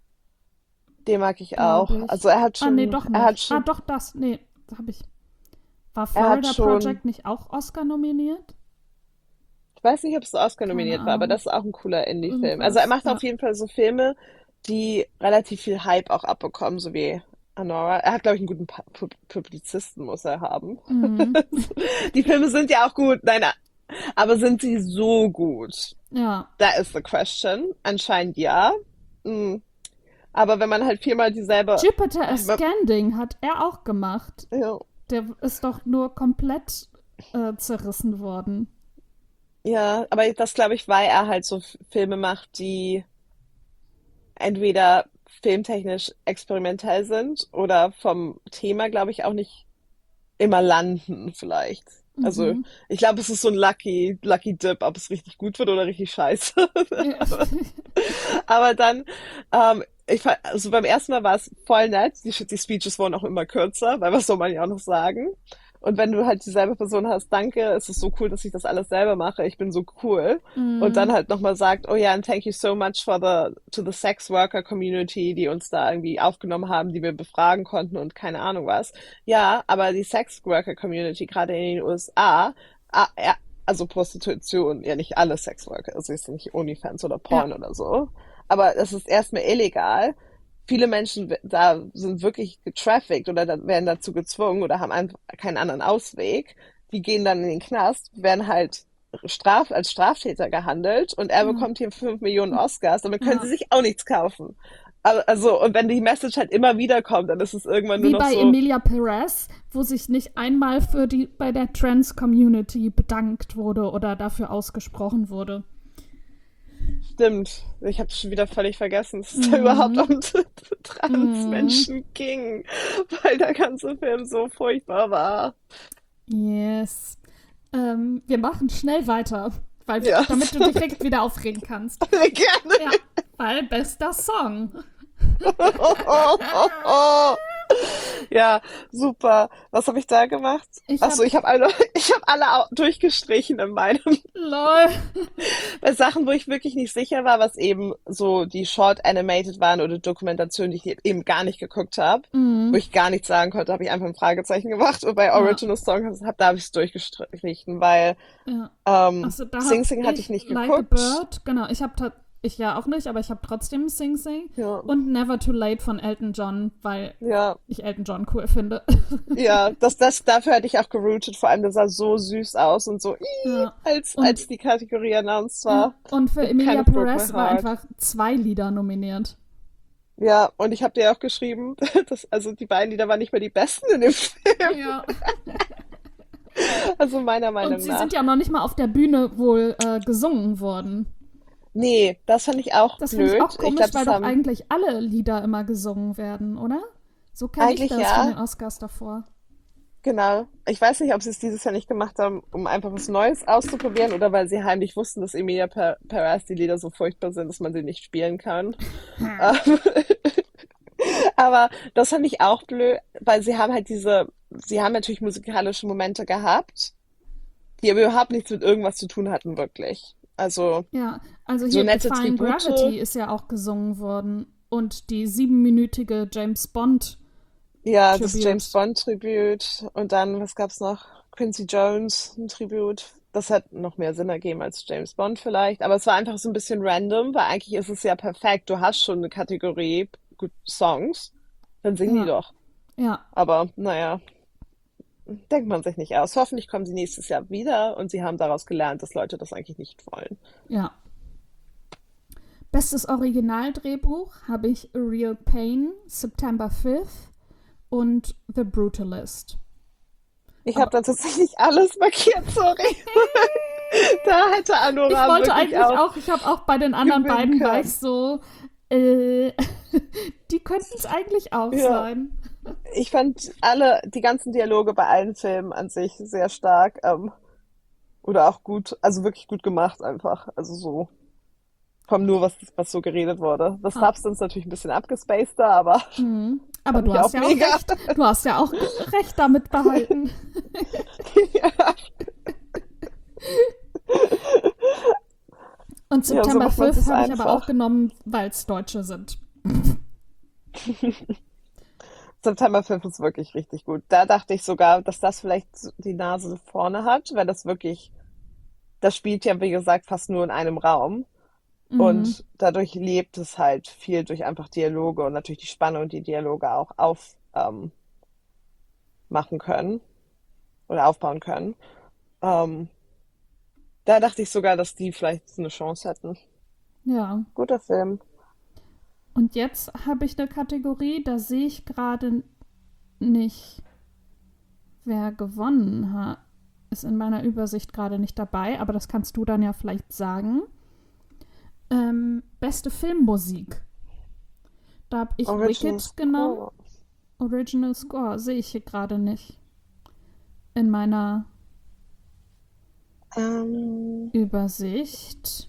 Den mag ich auch. glaube ich. Also Ah, nee, doch nicht. Ah, doch, das. Nee, habe ich. War er hat Florida schon, Project nicht auch Oscar nominiert? Ich weiß nicht, ob es Oscar Keine nominiert war, aber Ahnung. das ist auch ein cooler Indie-Film. Also er Irgendwas. macht auf Ja. jeden Fall so Filme, die relativ viel Hype auch abbekommen, so wie Anora. Er hat, glaube ich, einen guten Publizisten, muss er haben. Mhm. Die Filme sind ja auch gut, nein, aber sind sie so gut? Ja. That is the question. Anscheinend ja. Mm. Aber wenn man halt viermal dieselbe, Jupiter Ascending hat er auch gemacht. ja, Der ist doch nur komplett zerrissen worden. ja, aber das glaube ich, weil er halt so Filme macht, die entweder filmtechnisch experimentell sind oder vom Thema, glaube ich, auch nicht immer landen, vielleicht. Also, Mhm. ich glaube, es ist so ein Lucky Dip, ob es richtig gut wird oder richtig scheiße. Ja. Aber dann, also beim ersten Mal war es voll nett. Die Speeches wurden auch immer kürzer, weil was soll man ja auch noch sagen? Und wenn du halt dieselbe Person hast, danke, es ist so cool, dass ich das alles selber mache, ich bin so cool. Und dann Mhm. halt nochmal sagt, oh ja, and thank you so much to the sex worker community, die uns da irgendwie aufgenommen haben, die wir befragen konnten und keine Ahnung was. Ja, aber die sex worker community, gerade in den USA, ja, also Prostitution, ja nicht alle Sex Worker, also ist nicht OnlyFans oder Ja. Porn oder so, aber es ist erstmal illegal. Viele Menschen da sind wirklich getraffickt oder werden dazu gezwungen oder haben einfach keinen anderen Ausweg. Die gehen dann in den Knast, werden halt als Straftäter gehandelt und er Mhm. bekommt hier 5 Millionen Oscars, damit können sie Ja. sich auch nichts kaufen. Also, und wenn die Message halt immer wieder kommt, dann ist es irgendwann nur Wie noch bei so, Emilia Perez, wo sich nicht einmal bei der Trans-Community bedankt wurde oder dafür ausgesprochen wurde. stimmt, ich habe schon wieder völlig vergessen, dass es da überhaupt Mhm. um Mhm. Transmenschen ging, weil der ganze Film so furchtbar war. Yes. Wir machen schnell weiter, Ja, damit du dich direkt wieder aufregen kannst. gerne. Ja, weil bester Song. Ja, super. Was habe ich da gemacht? Ich Ach hab, so, ich habe alle durchgestrichen in meinem. lol. Bei Sachen, wo ich wirklich nicht sicher war, was eben so die Short Animated waren oder Dokumentationen, die ich eben gar nicht geguckt habe, wo Mhm. ich gar nichts sagen konnte, habe ich einfach ein Fragezeichen gemacht. Und bei Ja, Original Songs da habe ich es durchgestrichen, weil ja. Achso, da Sing hab Sing hatte ich ich nicht Like a geguckt. Bird, genau. Ich ja auch nicht, aber ich habe trotzdem Sing Sing Ja, und Never Too Late von Elton John, weil ja. ich Elton John cool finde. Ja, dafür hätte ich auch gerootet. Vor allem, das sah so süß aus und so, Ja. als Und, die Kategorie announced ja. war. Und für It kind Emilia of broke my Perez war heart. einfach 2 Lieder nominiert. Ja, und ich habe dir auch geschrieben, also die beiden Lieder waren nicht mehr die besten in dem Film. Ja. Also meiner Und Meinung sie sind nach. ja noch nicht mal auf der Bühne wohl gesungen worden. Nee, das fand ich auch Das finde ich blöd. auch Ich komisch, glaube, weil das doch haben eigentlich alle Lieder immer gesungen werden, oder? So kenne ich eigentlich das von ja, den Oscars davor. genau. Ich weiß nicht, ob sie es dieses Jahr nicht gemacht haben, um einfach was Neues auszuprobieren oder weil sie heimlich wussten, dass Emilia Perez die Lieder so furchtbar sind, dass man sie nicht spielen kann. Hm. Ähm, Aber das fand ich auch blöd, weil sie haben natürlich musikalische Momente gehabt, die aber überhaupt nichts mit irgendwas zu tun hatten, wirklich. Also, Ja, also so hier nette Defying Tribute. Gravity ist ja auch gesungen worden. Und die 7-minütige James Bond Ja, das James Tribute. Bond Tribute. Und dann, was gab's noch? Quincy Jones, ein Tribute. Das hat noch mehr Sinn ergeben als James Bond vielleicht. Aber es war einfach so ein bisschen random, weil eigentlich ist es ja perfekt. Du hast schon eine Kategorie, gut, Songs. Dann sing die Ja, doch. ja, Aber naja, denkt man sich nicht aus. Hoffentlich kommen sie nächstes Jahr wieder und sie haben daraus gelernt, dass Leute das eigentlich nicht wollen. ja. Bestes Originaldrehbuch habe ich A Real Pain, September 5th und The Brutalist. Ich habe Aber da tatsächlich alles markiert, sorry. Da hätte ich Anora wollte wirklich eigentlich auch auch, ich habe auch bei den anderen gewinnen beiden war ich können. so, äh, die könnten es eigentlich auch Ja, sein. ich fand die ganzen Dialoge bei allen Filmen an sich sehr stark, oder auch gut, also wirklich gut gemacht einfach. Also so, vom nur, was so geredet wurde. Das Ah, Substance natürlich ein bisschen abgespaceder, aber mhm. Aber fand du ich hast auch ja auch mega. recht. Du hast ja auch recht damit behalten. Ja, Und ja, so September macht man 5th es habe ich aber auch einfach. genommen, weil es Deutsche sind. September 5 ist wirklich richtig gut. Da dachte ich sogar, dass das vielleicht die Nase vorne hat, weil das wirklich das spielt ja, wie gesagt, fast nur in einem Raum. Mhm. Und dadurch lebt es halt viel durch einfach Dialoge und natürlich die Spannung, die Dialoge auch machen können oder aufbauen können. Ähm, Da dachte ich sogar, dass die vielleicht eine Chance hätten. Ja. Guter Film. Und jetzt habe ich eine Kategorie, da sehe ich gerade nicht, wer gewonnen hat. Ist in meiner Übersicht gerade nicht dabei, aber das kannst du dann ja vielleicht sagen. Beste Filmmusik. Da habe ich Original Wicked genommen. Score. Original Score sehe ich hier gerade nicht in meiner Ähm, Übersicht.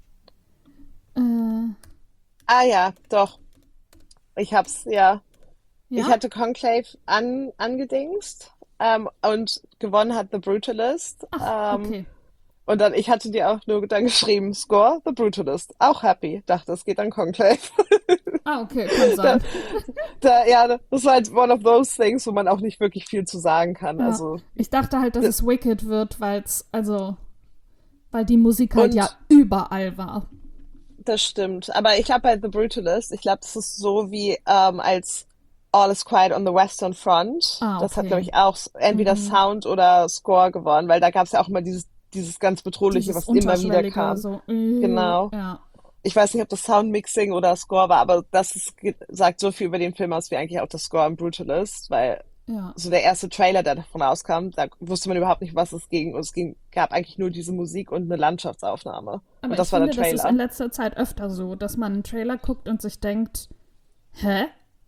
Äh, ja, doch. Ich hab's, ja. Ich ja? hatte Conclave angedingst und gewonnen hat The Brutalist. Ach, okay. Und dann, ich hatte dir auch nur dann geschrieben, Score, The Brutalist. Auch happy. Dachte, es geht an Conclave. Ah, okay, kann Da, sein. ja, das war halt one of those things, wo man auch nicht wirklich viel zu sagen kann. Ja. Also, Ich dachte halt, dass es Wicked wird, weil die Musik halt ja und überall war. das stimmt. Aber ich glaube bei The Brutalist, ich glaube, das ist so wie als All is Quiet on the Western Front. Ah, Das hat, glaube okay. ich, auch entweder Mhm. Sound oder Score gewonnen, weil da gab es ja auch immer dieses ganz Bedrohliche, Dieses was immer wieder Unterschwellige, kam. so, Genau. ja, Ich weiß nicht, ob das Soundmixing oder Score war, aber sagt so viel über den Film aus wie eigentlich auch das Score im Brutalist, weil ja. so der erste Trailer, der davon rauskam, da wusste man überhaupt nicht, was es ging. Und gab eigentlich nur diese Musik und eine Landschaftsaufnahme. Aber Und ich das war der finde, das ist in Trailer. letzter Zeit öfter so, dass man einen Trailer guckt und sich denkt, hä?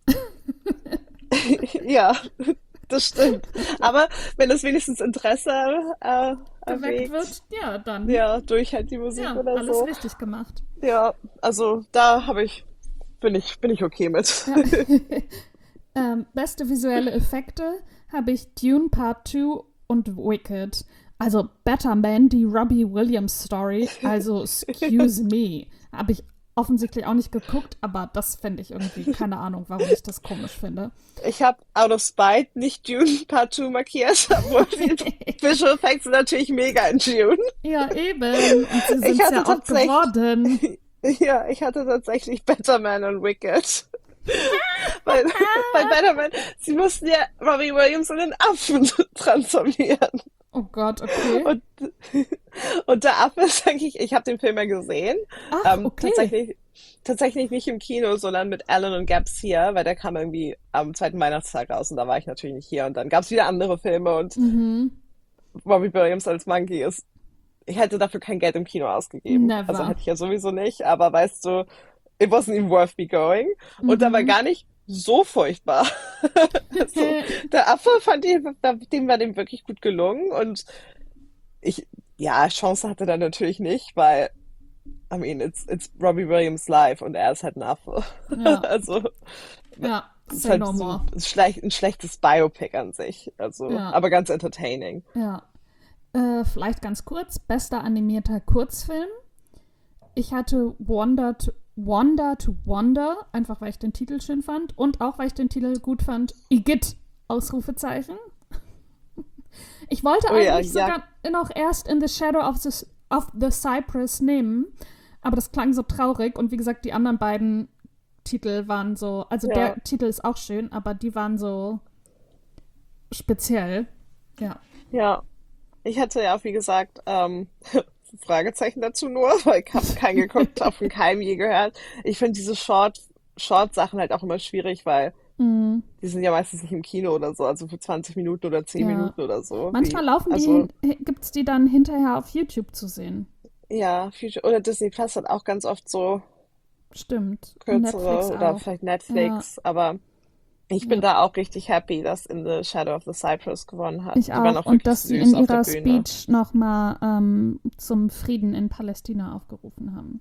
Ja, das stimmt. Aber wenn es wenigstens Interesse Geweckt erweckt, wird, ja, dann, ja, durch halt die Musik ja, oder alles so, richtig gemacht. ja, also da bin ich okay mit. Ja. Beste visuelle Effekte habe ich Dune Part 2 und Wicked. Also Better Man, die Robbie Williams Story. Also excuse me. Habe ich offensichtlich auch nicht geguckt, aber das fände ich irgendwie, keine Ahnung, warum ich das komisch finde. Ich habe Out of Spite nicht Dune Part 2 markiert, obwohl die Visual Effects sind natürlich mega in Dune. Ja, eben. Und sie Ich sind es hatte ja auch tatsächlich, geworden. ja, ich hatte tatsächlich Better Man und Wicked. Weil, bei Better Man, sie mussten ja Robbie Williams in den Affen transformieren. Oh Gott, okay. Und, und der Affe ist eigentlich, ich habe den Film ja gesehen, Ach, okay. tatsächlich nicht im Kino, sondern mit Alan und Gabs hier, weil der kam irgendwie am zweiten Weihnachtstag raus und da war ich natürlich nicht hier. Und dann gab es wieder andere Filme und Mhm. Robbie Williams als Monkey ist, ich hätte dafür kein Geld im Kino ausgeben. Also Never. hätte ich ja sowieso nicht, aber weißt du, it wasn't even worth me going. Und da war Mhm. gar nicht so furchtbar. Also, der Affe dem war dem wirklich gut gelungen und ich, ja, Chance hatte er natürlich nicht, weil, I mean, it's Robbie Williams live und er ist halt ein Affe. Ja, Also, ja, es ist say halt no so more. ein schlechtes Biopic an sich. Also, Ja, aber ganz entertaining. ja. Vielleicht ganz kurz, bester animierter Kurzfilm. Ich hatte Wonder to Wonder, einfach weil ich den Titel schön fand und auch weil ich den Titel gut fand. Igitt, Ausrufezeichen. Ich wollte Oh ja, eigentlich ja, sogar noch erst In the Shadow of the Cypress nehmen, aber das klang so traurig und wie gesagt, die anderen beiden Titel waren so, also ja, der Titel ist auch schön, aber die waren so speziell. Ja. ja. Ich hatte ja auch, wie gesagt, Fragezeichen dazu nur, weil ich habe keinen geguckt, auch von keinem je gehört. Ich finde diese Short-Sachen halt auch immer schwierig, weil Mm, die sind ja meistens nicht im Kino oder so, also für 20 Minuten oder 10 ja. Minuten oder so. Manchmal laufen Also, gibt's die dann hinterher auf YouTube zu sehen. ja, oder Disney Plus hat auch ganz oft so Stimmt. Und Netflix kürzere oder auch. vielleicht Ja, Netflix, aber ich bin ja. da auch richtig happy, dass In the Shadow of the Cypress gewonnen hat. Ich Die waren auch. auch Und wirklich dass sie süß in auf der ihrer Bühne. Speech nochmal zum Frieden in Palästina aufgerufen haben.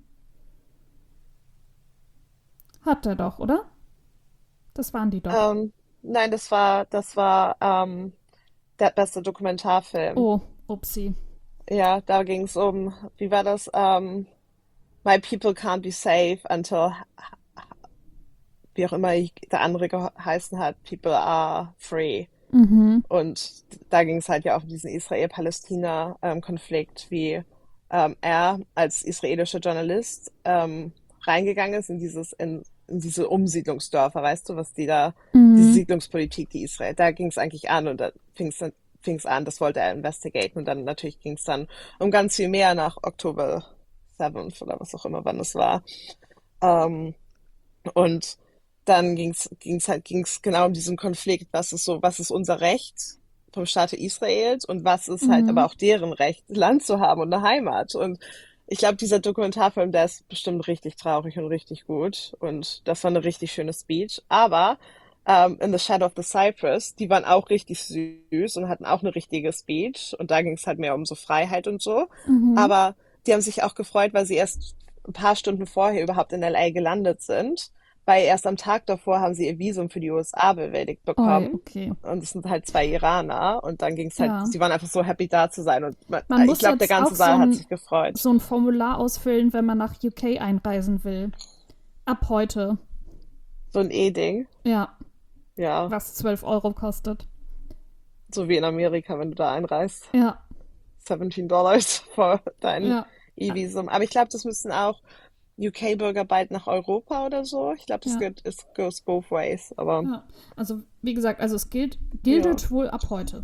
Hat er doch, oder? Das waren die doch. Nein, das war der beste Dokumentarfilm. Oh, upsie. Ja, da ging es um, wie war das? My people can't be safe until, wie auch immer der andere geheißen hat, people are free. Mhm. Und da ging es halt ja auch um diesen Israel-Palästina-Konflikt, wie er als israelischer Journalist reingegangen ist in diese Umsiedlungsdörfer, weißt du, was die da, diese Mhm. Siedlungspolitik, die Israel, da ging es eigentlich an und da fing's an, das wollte er investigaten und dann natürlich ging es dann um ganz viel mehr nach Oktober 7th oder was auch immer, wann es war. Ähm, und dann ging's genau um diesen Konflikt, was ist unser Recht vom Staate Israels und was ist halt aber Mhm. auch deren Recht, Land zu haben und eine Heimat. Und ich glaube, dieser Dokumentarfilm, der ist bestimmt richtig traurig und richtig gut. Und das war eine richtig schöne Speech. Aber In the Shadow of the Cypress, die waren auch richtig süß und hatten auch eine richtige Speech. Und da ging es halt mehr um so Freiheit und so. Mhm. Aber die haben sich auch gefreut, weil sie erst ein paar Stunden vorher überhaupt in LA gelandet sind, weil erst am Tag davor haben sie ihr Visum für die USA bewilligt Oi, bekommen. okay. Und es sind halt zwei Iraner. Und dann ging es halt, Ja. sie waren einfach so happy da zu sein. Und Man ich muss glaube, der jetzt auch ganze Saal hat sich gefreut. so ein Formular ausfüllen, wenn man nach UK einreisen will. Ab heute. So ein E-Ding. Ja, Ja. was 12 € kostet. So wie in Amerika, wenn du da einreist. Ja, $17 für dein ja, E-Visum. Aber ich glaube, das müssen auch UK-Bürger bald nach Europa oder so. Ich glaube, ja, it goes both ways. Aber ja. Also, wie gesagt, also es ja. gilt wohl ab heute.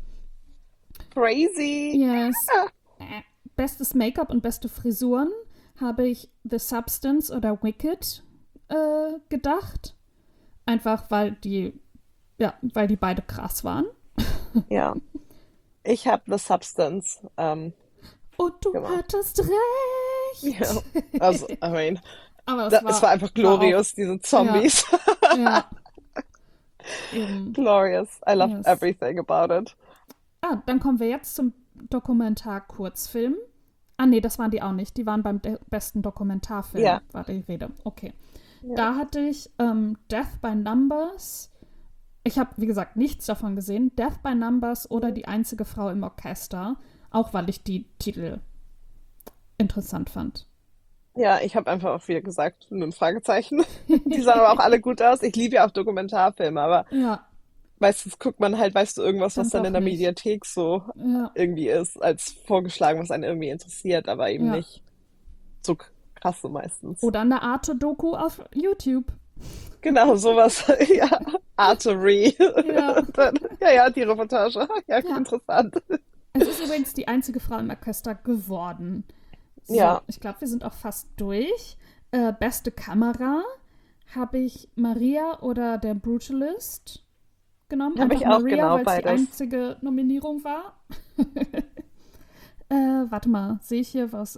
Crazy. Yes. Bestes Make-up und beste Frisuren habe ich The Substance oder Wicked gedacht. Einfach weil die beide krass waren. Ja. Ich habe The Substance Und du gemacht. hattest Ja. recht. Also, I mean, Aber es war einfach war auch, glorious, diese ja, Zombies. ja, eben, Glorious. I loved yes. everything about it. Ah, dann kommen wir jetzt zum Dokumentar-Kurzfilm. Ah, nee, das waren die auch nicht. Die waren beim besten Dokumentarfilm, Ja. war die Rede. Okay. Ja. Da hatte ich Death by Numbers. Ich habe, wie gesagt, nichts davon gesehen. Death by Numbers oder Die einzige Frau im Orchester. Auch weil ich die Titel interessant fand. Ja, ich habe einfach auch wieder gesagt, nur ein Fragezeichen. Die sahen aber auch alle gut aus. Ich liebe ja auch Dokumentarfilme, aber Ja, meistens guckt man halt, weißt du, irgendwas, was dann dann in doch der nicht. Mediathek so Ja, irgendwie ist, als vorgeschlagen, was einen irgendwie interessiert, aber eben ja. nicht so krasse meistens. Oder eine Arte-Doku auf YouTube. Genau, sowas, ja, Artery. Ja, Ja, ja, die Reportage. Ja, ja. interessant. Es ist übrigens die einzige Frau im Orchester geworden. So, Ja, ich glaube, wir sind auch fast durch. Beste Kamera habe ich Maria oder der Brutalist genommen. habe Einfach ich auch Maria, genau weil es die beides. einzige Nominierung war. Warte mal, sehe ich hier was?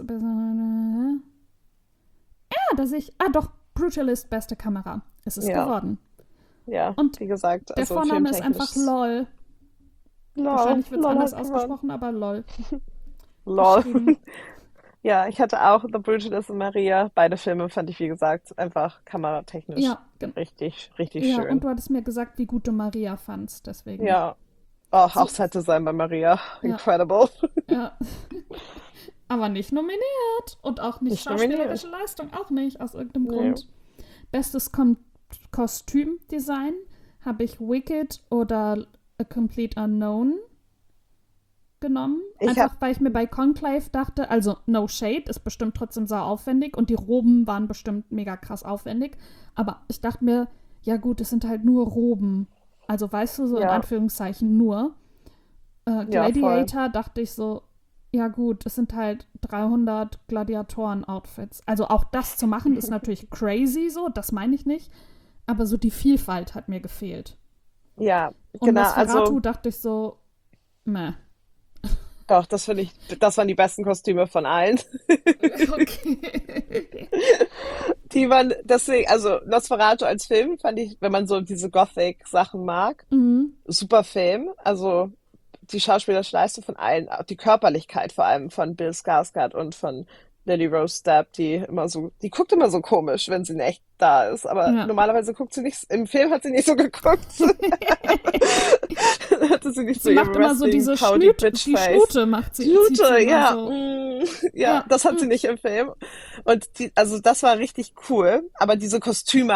Ja, da sehe ich. Ah, doch, Brutalist, beste Kamera. Es ist Ja, geworden. ja, Und wie gesagt, der also Vorname ist einfach filmtechnisch. LOL. Lol, Wahrscheinlich wird es lol anders hat gewonnen. ausgesprochen, aber LOL Lol. geschrieben. Ja, ich hatte auch The Brutalist und Maria. Beide Filme fand ich, wie gesagt, einfach kameratechnisch Ja, gen- richtig, richtig ja, und schön. du hattest mir gesagt, wie gut du Maria fandst, deswegen. Ja, oh, auch So, Set Design bei Maria. ja, Incredible. ja. Aber nicht nominiert. Und auch nicht Nicht nominiert. schauspielerische Leistung, auch nicht, aus irgendeinem Nee. Grund. Bestes Kostümdesign habe ich Wicked oder A Complete Unknown genommen. Ich hab, Einfach weil ich mir bei Conclave dachte, also No Shade ist bestimmt trotzdem sau aufwendig und die Roben waren bestimmt mega krass aufwendig. Aber ich dachte mir, ja gut, es sind halt nur Roben. Also weißt du, so in ja, Anführungszeichen nur. ja, voll. Gladiator dachte ich so, ja gut, es sind halt 300 Gladiatoren-Outfits. Also auch das zu machen ist natürlich crazy so, das meine ich nicht. Aber so die Vielfalt hat mir gefehlt. Ja, Und genau, also Nosferatu dachte ich so, meh. doch, das waren die besten Kostüme von allen. Okay. Die waren, deswegen, also Nosferatu als Film fand ich, wenn man so diese Gothic-Sachen mag, Mhm. super Film. Also die schauspielerische Leistung von allen, auch die Körperlichkeit vor allem von Bill Skarsgård und von Lily Rose Depp, die guckt immer so komisch, wenn sie in echt da ist. Aber Ja. normalerweise guckt sie nicht, im Film hat sie nicht so geguckt. Hatte sie nicht so Sie ihr macht immer so Resting diese Pouty Bitch Die Face. Schnute macht sie, zieht sie Jute, immer ja, so. ja, Ja, das hat sie nicht im Film. Also das war richtig cool. Aber diese Kostüme,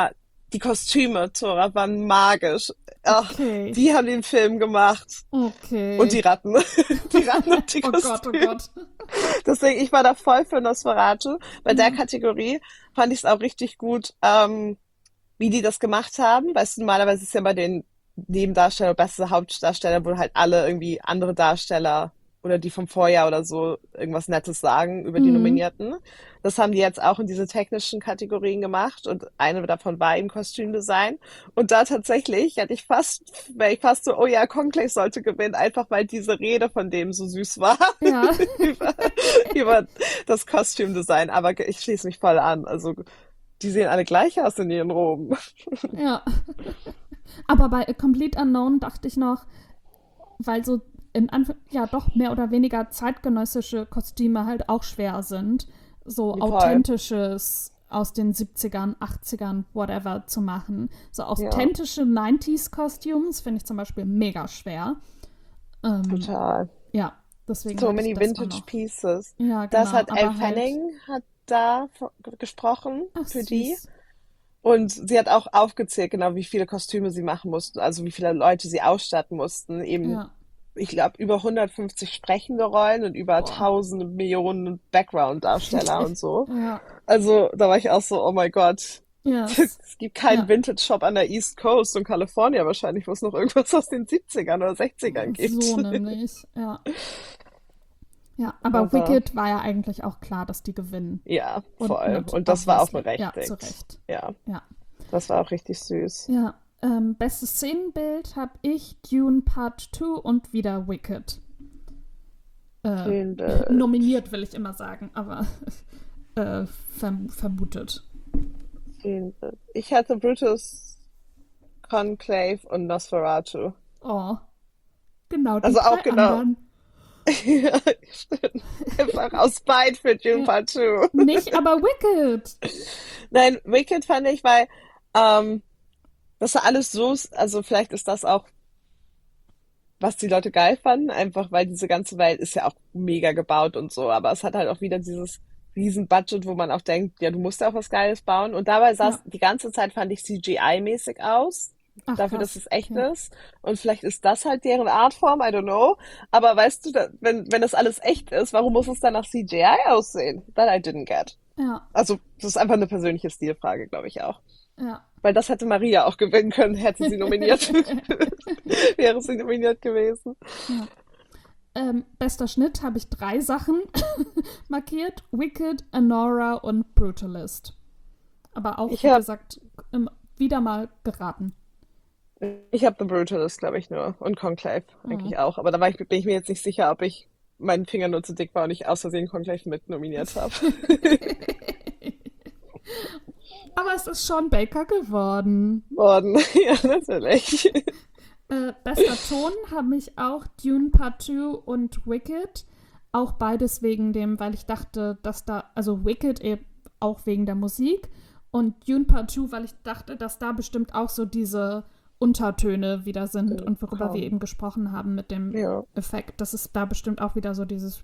Die Kostüme, Zora, waren magisch. Ach, Okay. die haben den Film gemacht. Und die Okay. Ratten. Die Ratten und die Oh Gott, oh Kostüme. Gott. Deswegen, ich war da voll für Nosferatu. Bei der Ja, Kategorie fand ich es auch richtig gut, wie die das gemacht haben. Weißt du, normalerweise ist ja bei den Nebendarsteller, beste Hauptdarsteller, wo halt alle irgendwie andere Darsteller oder die vom Vorjahr oder so irgendwas Nettes sagen über die mhm. Nominierten. Das haben die jetzt auch in diese technischen Kategorien gemacht und eine davon war eben Kostümdesign. Und da tatsächlich wäre ich fast so, oh ja, Conclave sollte gewinnen, einfach weil diese Rede von dem so süß war Ja, über, über das Kostümdesign. Aber ich schließe mich voll an. Also, die sehen alle gleich aus in ihren Roben. ja. Aber bei A Complete Unknown dachte ich noch, weil so ja doch mehr oder weniger zeitgenössische Kostüme halt auch schwer sind, so Voll. authentisches aus den 70ern, 80ern, whatever zu machen. So Ja, authentische 90s Costumes finde ich zum Beispiel mega schwer. Ähm, total. ja, deswegen So hatte ich many das auch vintage noch. pieces. Ja, Das genau, hat Elle aber halt, Fanning hat da gesprochen ach für die. süß. Und sie hat auch aufgezählt, genau wie viele Kostüme sie machen mussten, also wie viele Leute sie ausstatten mussten. Eben, Ja, ich glaube, über 150 sprechende Rollen und über boah. tausende Millionen Background-Darsteller und so. Ja, Also da war ich auch so, oh mein Gott. yes. Es gibt keinen Ja, Vintage-Shop an der East Coast und Kalifornien wahrscheinlich, wo es noch irgendwas aus den 70ern oder 60ern so gibt. nämlich. Ja. Ja, aber Aber Wicked war ja eigentlich auch klar, dass die gewinnen. ja, Und voll. Und das war auch obviously, ja, zu berechtigt. Recht. Ja, Ja. das war auch richtig süß. Ja, bestes Szenenbild habe ich Dune Part 2 und wieder Wicked. Äh, Filmbild. nominiert will ich immer sagen, aber vermutet. Filmbild. Ich hatte Brutus, Conclave und Nosferatu. Oh, genau die Also auch drei genau. anderen. Ja, stimmt. Einfach aus Spite für Dune Ja. Part 2. Nicht aber Wicked. Nein, Wicked fand ich, weil ähm, das war alles so, also vielleicht ist das auch, was die Leute geil fanden, einfach weil diese ganze Welt ist ja auch mega gebaut und so, aber es hat halt auch wieder dieses Riesen-Budget, wo man auch denkt, ja, du musst ja auch was Geiles bauen. Und dabei sah es Ja. die ganze Zeit, fand ich, CGI-mäßig aus, Ach dafür, dass krass. es echt Okay. ist. Und vielleicht ist das halt deren Artform, I don't know. Aber weißt du, wenn das alles echt ist, warum muss es dann nach CGI aussehen? That I didn't get. Ja, Also, das ist einfach eine persönliche Stilfrage, glaube ich auch. ja. Weil das hätte Maria auch gewinnen können, hätte sie nominiert, wäre sie nominiert gewesen. Ja. Bester Schnitt habe ich 3 Sachen markiert: Wicked, Anora und Brutalist. Aber auch, Ich wie habe gesagt, wieder mal geraten. ich hab The Brutalist, glaube ich, nur. Und Conclave Mhm. eigentlich auch. Aber da bin ich mir jetzt nicht sicher, ob ich meinen Finger nur zu dick war und ich aus Versehen Conclave mit nominiert habe. Aber es ist Sean Baker geworden. Worden. Ja, natürlich. Bester Ton habe ich auch Dune Part 2 und Wicked. Auch beides wegen dem, weil ich dachte, dass da, also Wicked eben auch wegen der Musik und Dune Part 2, weil ich dachte, dass da bestimmt auch so diese Untertöne wieder sind und worüber wir Kaum. eben gesprochen haben mit dem Ja. Effekt, dass es da bestimmt auch wieder so dieses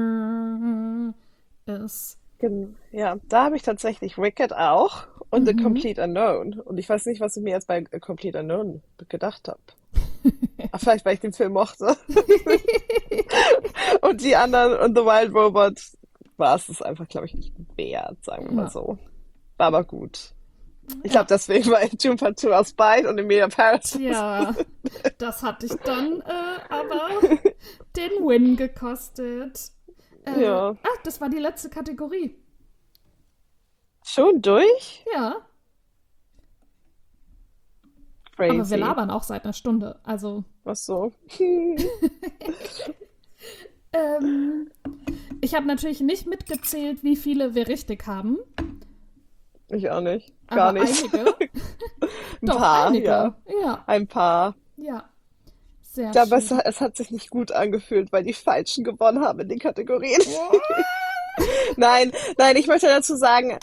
ist. Ja, da habe ich tatsächlich Wicked auch und The Mhm. Complete Unknown. Und ich weiß nicht, was ich mir jetzt bei A Complete Unknown gedacht habe. Ach, vielleicht, weil ich den Film mochte. Und die anderen und The Wild Robot war es einfach, glaube ich, nicht wert, sagen wir mal Ja. so. War aber gut. Ich glaube, Ja. deswegen war June Part 2 aus Byte und Emilia Paris. Tja, das hatte ich dann aber den Win gekostet. Ja. Das war die letzte Kategorie. Schon durch? Ja, aber wir Crazy. labern auch seit einer Stunde. Also, Was so? ähm, ich habe natürlich nicht mitgezählt, wie viele wir richtig haben, Ich auch nicht. Gar aber nicht. einige. Ein Doch, paar, einige. ja. Ja, Ein paar. ja. Ich Sehr glaube, schön. es hat sich nicht gut angefühlt, weil die Falschen gewonnen haben in den Kategorien. Nein, nein, ich möchte dazu sagen,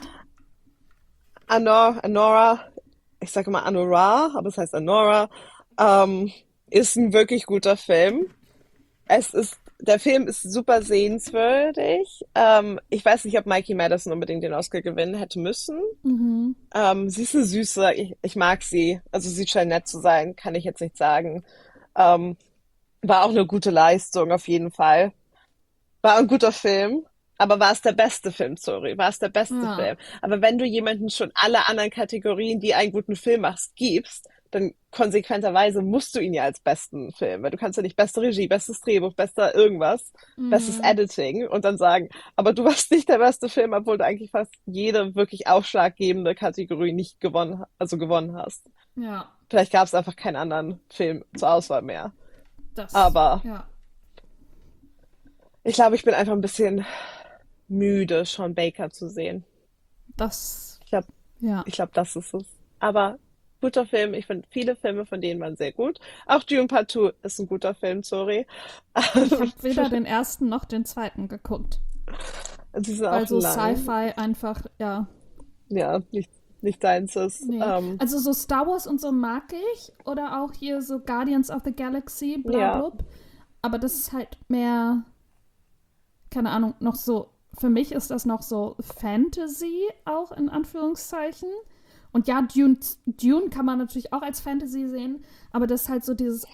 Anora, ich sage immer Anora, aber es heißt Anora, ähm, ist ein wirklich guter Film. Es ist der Film ist super sehenswürdig. Ich weiß nicht, ob Mikey Madison unbedingt den Oscar gewinnen hätte müssen. Mhm. Sie ist eine Süße, ich mag sie. Also sie scheint nett zu sein, kann ich jetzt nicht sagen. Ähm, War auch eine gute Leistung, auf jeden Fall. War ein guter Film, aber war es der beste Film, sorry, war es der beste Ja, Film. Aber wenn du jemanden schon alle anderen Kategorien, die einen guten Film machst, gibst, dann konsequenterweise musst du ihn ja als besten Film, weil du kannst ja nicht beste Regie, bestes Drehbuch, bester irgendwas, bestes mhm. Editing und dann sagen, aber du warst nicht der beste Film, obwohl du eigentlich fast jede wirklich ausschlaggebende Kategorie nicht gewonnen, also gewonnen hast. Ja, Vielleicht gab es einfach keinen anderen Film zur Auswahl mehr. das, Aber ja, ich glaube, ich bin einfach ein bisschen müde, Sean Baker zu sehen. das, Ich glaube, ja. ich glaube, das ist es. Aber guter Film. Ich finde viele Filme von denen waren sehr gut. Auch Dune Part 2 ist ein guter Film, sorry. Ich habe weder den ersten noch den zweiten geguckt, Sie sind weil auch so lang. Sci-Fi einfach, ja, Ja, nicht deins ist. nee. Also so Star Wars und so mag ich oder auch hier so Guardians of the Galaxy, bla Ja, blub. Aber das ist halt mehr, keine Ahnung, noch so, für mich ist das noch so Fantasy auch in Anführungszeichen. Und ja, Dune kann man natürlich auch als Fantasy sehen, aber das ist halt so dieses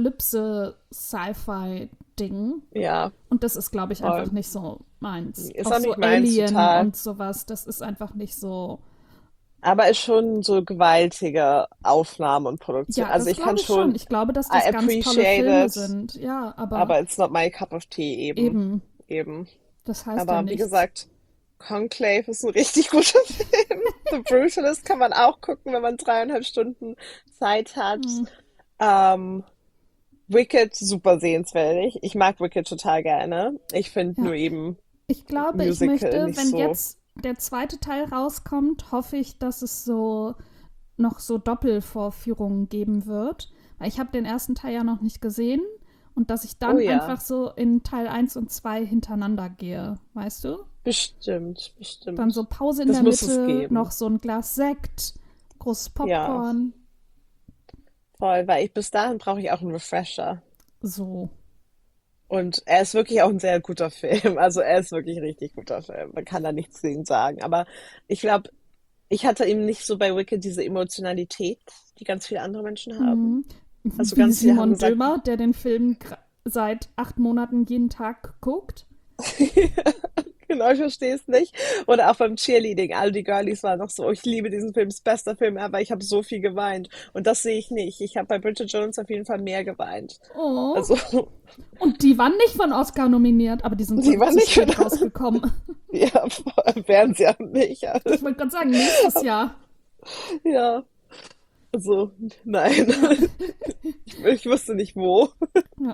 Apokalypse-Sci-Fi-Ding. ja, Und das ist, glaube ich, einfach voll. nicht so meins. Ist Auch auch so nicht meins Alien total. und sowas, das ist einfach nicht so. Aber ist schon so gewaltige Aufnahme und Produktion. Ja, Also das ich kann glaube ich schon. schon, Ich glaube, dass I das ganz tolle appreciate Filme it, sind. Ja, aber aber it's not my cup of tea eben. eben, Eben. das heißt ja Aber wie nichts. gesagt, Conclave ist ein richtig guter Film. The Brutalist kann man auch gucken, wenn man 3,5 Stunden Zeit hat. Hm. Ähm, Wicked, super sehenswert. Ich mag Wicked total gerne. Ich finde Ja, nur eben ich glaube, ich Musical möchte, nicht wenn so. jetzt der zweite Teil rauskommt, hoffe ich, dass es so noch so Doppelvorführungen geben wird. Weil ich habe den ersten Teil ja noch nicht gesehen und dass ich Oh dann ja, einfach so in Teil 1 und 2 hintereinander gehe, weißt du? bestimmt, Dann so bestimmt. Pause in Das der muss es Mitte, noch geben. so ein Glas Sekt, großes Ja, Popcorn, voll, weil bis dahin brauche ich auch einen Refresher. so. Und er ist wirklich auch ein sehr guter Film. Also er ist wirklich ein richtig guter Film. Man kann da nichts gegen sagen. Aber ich glaube, ich hatte eben nicht so bei Wicked diese Emotionalität, die ganz viele andere Menschen haben. Mhm. Also Wie ganz viele haben Simon gesagt, Dömer, der den Film seit 8 Monaten jeden Tag guckt. genau, ich verstehe es nicht. Oder auch beim Cheerleading, all die Girlies waren noch so, oh, ich liebe diesen Film, ist bester Film ever, ich habe so viel geweint. Und das sehe ich nicht. Ich habe bei Bridget Jones auf jeden Fall mehr geweint. Oh. Also, Und die waren nicht von Oscar nominiert, aber die sind sie war zu nicht, spät rausgekommen. ja, wären sie auch nicht. Ich wollte gerade sagen, nächstes Jahr. Ja, also, nein. Ja. Ich wusste nicht wo. Ja.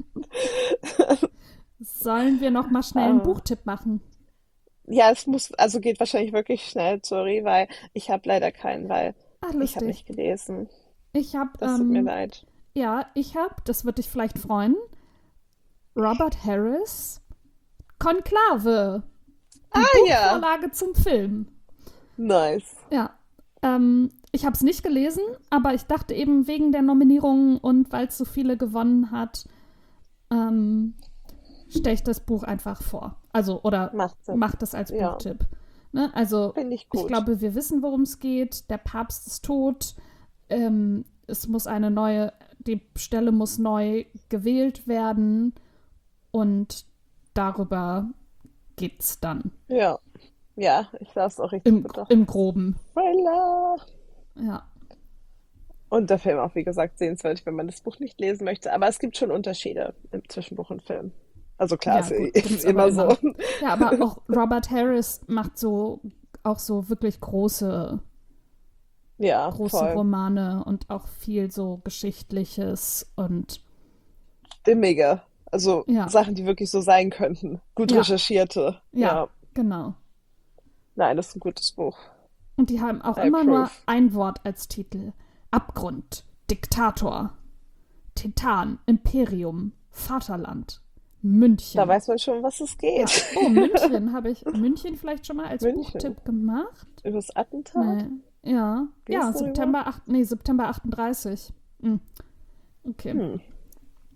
Sollen wir noch mal schnell einen Ah. Buchtipp machen? Ja, es muss, also geht wahrscheinlich wirklich schnell, sorry, weil ich habe leider keinen, weil Ah, ich habe lustig. nicht gelesen. Ich habe, Das tut mir leid. ja, das wird dich vielleicht freuen, Robert Harris, Konklave, die Ah ja, Buchvorlage zum Film. nice. Ja, ich habe es nicht gelesen, aber ich dachte eben wegen der Nominierungen und weil es so viele gewonnen hat, ähm, stelle ich das Buch einfach vor. Also, oder Macht Sinn. macht das als Ja, Buchtipp. Ne? Also, finde ich ich gut. glaube, wir wissen, worum es geht. Der Papst ist tot. Es muss die Stelle muss neu gewählt werden und darüber geht's dann. Ja, ja, ich saß auch richtig Im, gedacht. im Groben. Thriller. Ja. Und der Film auch, wie gesagt, sehenswert, wenn man das Buch nicht lesen möchte. Aber es gibt schon Unterschiede zwischen Buch und Film. Also klar, Ja, ist gut, gibt's aber immer so. immer. Ja, aber auch Robert Harris macht so auch so wirklich Ja, große voll. Romane und auch viel so Geschichtliches und Stimmige. Also ja, Sachen, die wirklich so sein könnten. Gut ja, recherchierte. ja, Ja, genau. nein, das ist ein gutes Buch. Und die haben auch I immer nur approve. ein Wort als Titel. Abgrund, Diktator, Titan, Imperium, Vaterland, Da München. weiß man schon, was es Ja, geht. oh, München habe ich München vielleicht schon mal als München. Buchtipp gemacht? Über das Attentat? Nee. Ja, Ging es ja, darüber? September 38. Hm. Okay. Hm.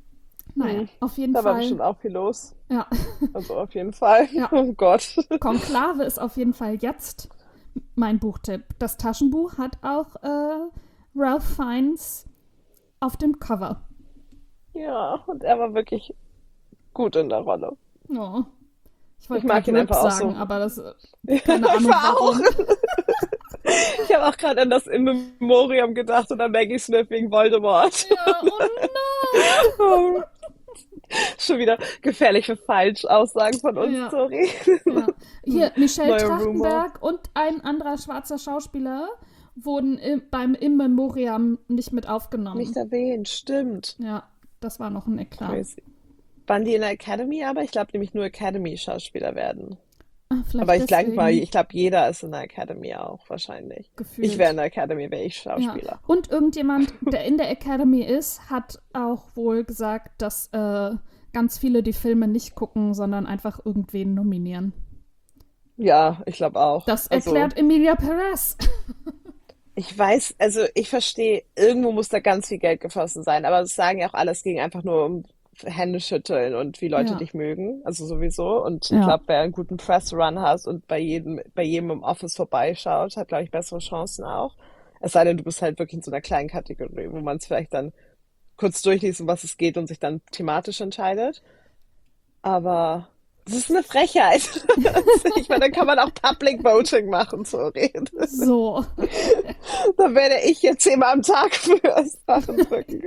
Naja, Hm. auf jeden Da war Fall, bestimmt auch viel los. ja, Also auf jeden Fall. ja. Oh Gott. Konklave ist auf jeden Fall jetzt mein Buchtipp. Das Taschenbuch hat auch Ralph Fiennes auf dem Cover. Ja, und er war wirklich gut in der Rolle. Oh, ich Ich wollte mag gerade ihn Rip einfach auch sagen, so. aber das keine Ich Ahnung war auch. warum. Ich habe auch gerade an das In Memoriam gedacht und an Maggie Smith wegen Voldemort. Ja, oh Oh, schon wieder gefährliche Falschaussagen von nein. uns, Ja, sorry. ja. Hier, Michelle Neuer Rumor. Trachtenberg und ein anderer schwarzer Schauspieler wurden beim In Memoriam nicht mit Nicht aufgenommen. erwähnt, stimmt. Ja, das war noch ein Eklat. Crazy. Waren die in der Academy aber? Ich glaube nämlich nur Academy-Schauspieler werden. Ah, Aber vielleicht ich denke mal, deswegen ich glaube, jeder ist in der Academy auch, wahrscheinlich. Ich wäre gefühlt. in der Academy, wäre ich Ja, Schauspieler. und irgendjemand, der in der Academy ist, hat auch wohl gesagt, dass ganz viele die Filme nicht gucken, sondern einfach irgendwen nominieren. Ja, ich glaube auch. Das Also, erklärt Emilia Perez. ich weiß, also ich verstehe, irgendwo muss da ganz viel Geld geflossen sein, aber es sagen ja auch alles ging einfach nur um Händeschütteln und wie Leute Ja, dich mögen, also sowieso. Und ich ja, glaube, wer einen guten Press-Run hast und bei jedem im Office vorbeischaut, hat, glaube ich, bessere Chancen auch. Es sei denn, du bist halt wirklich in so einer kleinen Kategorie, wo man es vielleicht dann kurz durchliest, um was es geht und sich dann thematisch entscheidet. Aber das ist eine Frechheit. Ich meine, dann kann man auch Public Voting machen, sorry. so. Da werde ich jetzt 10-mal am Tag für Sachen drücken.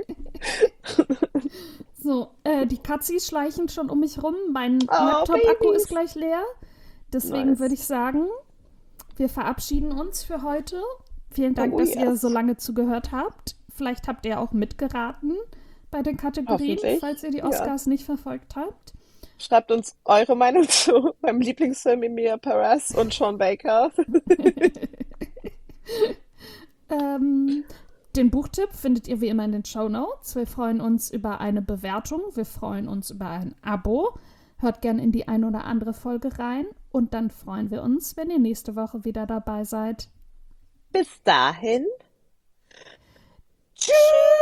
So, die Katzis schleichen schon um mich rum. Mein Oh, Laptop-Akku ist Babys. gleich leer. Deswegen würde Nice. ich sagen, wir verabschieden uns für heute. Vielen Dank, Oh, dass ihr so yes. lange zugehört habt. Vielleicht habt ihr auch mitgeraten bei den Kategorien, Hoffentlich. falls ihr die Ja. Oscars nicht verfolgt habt. Schreibt uns eure Meinung zu meinem Lieblingsfilm Emilia Perez und Sean Baker. Ähm, den Buchtipp findet ihr wie immer in den Shownotes. Wir freuen uns über eine Bewertung. Wir freuen uns über ein Abo. Hört gern in die ein oder andere Folge rein. Und dann freuen wir uns, wenn ihr nächste Woche wieder dabei seid. Bis dahin. Tschüss!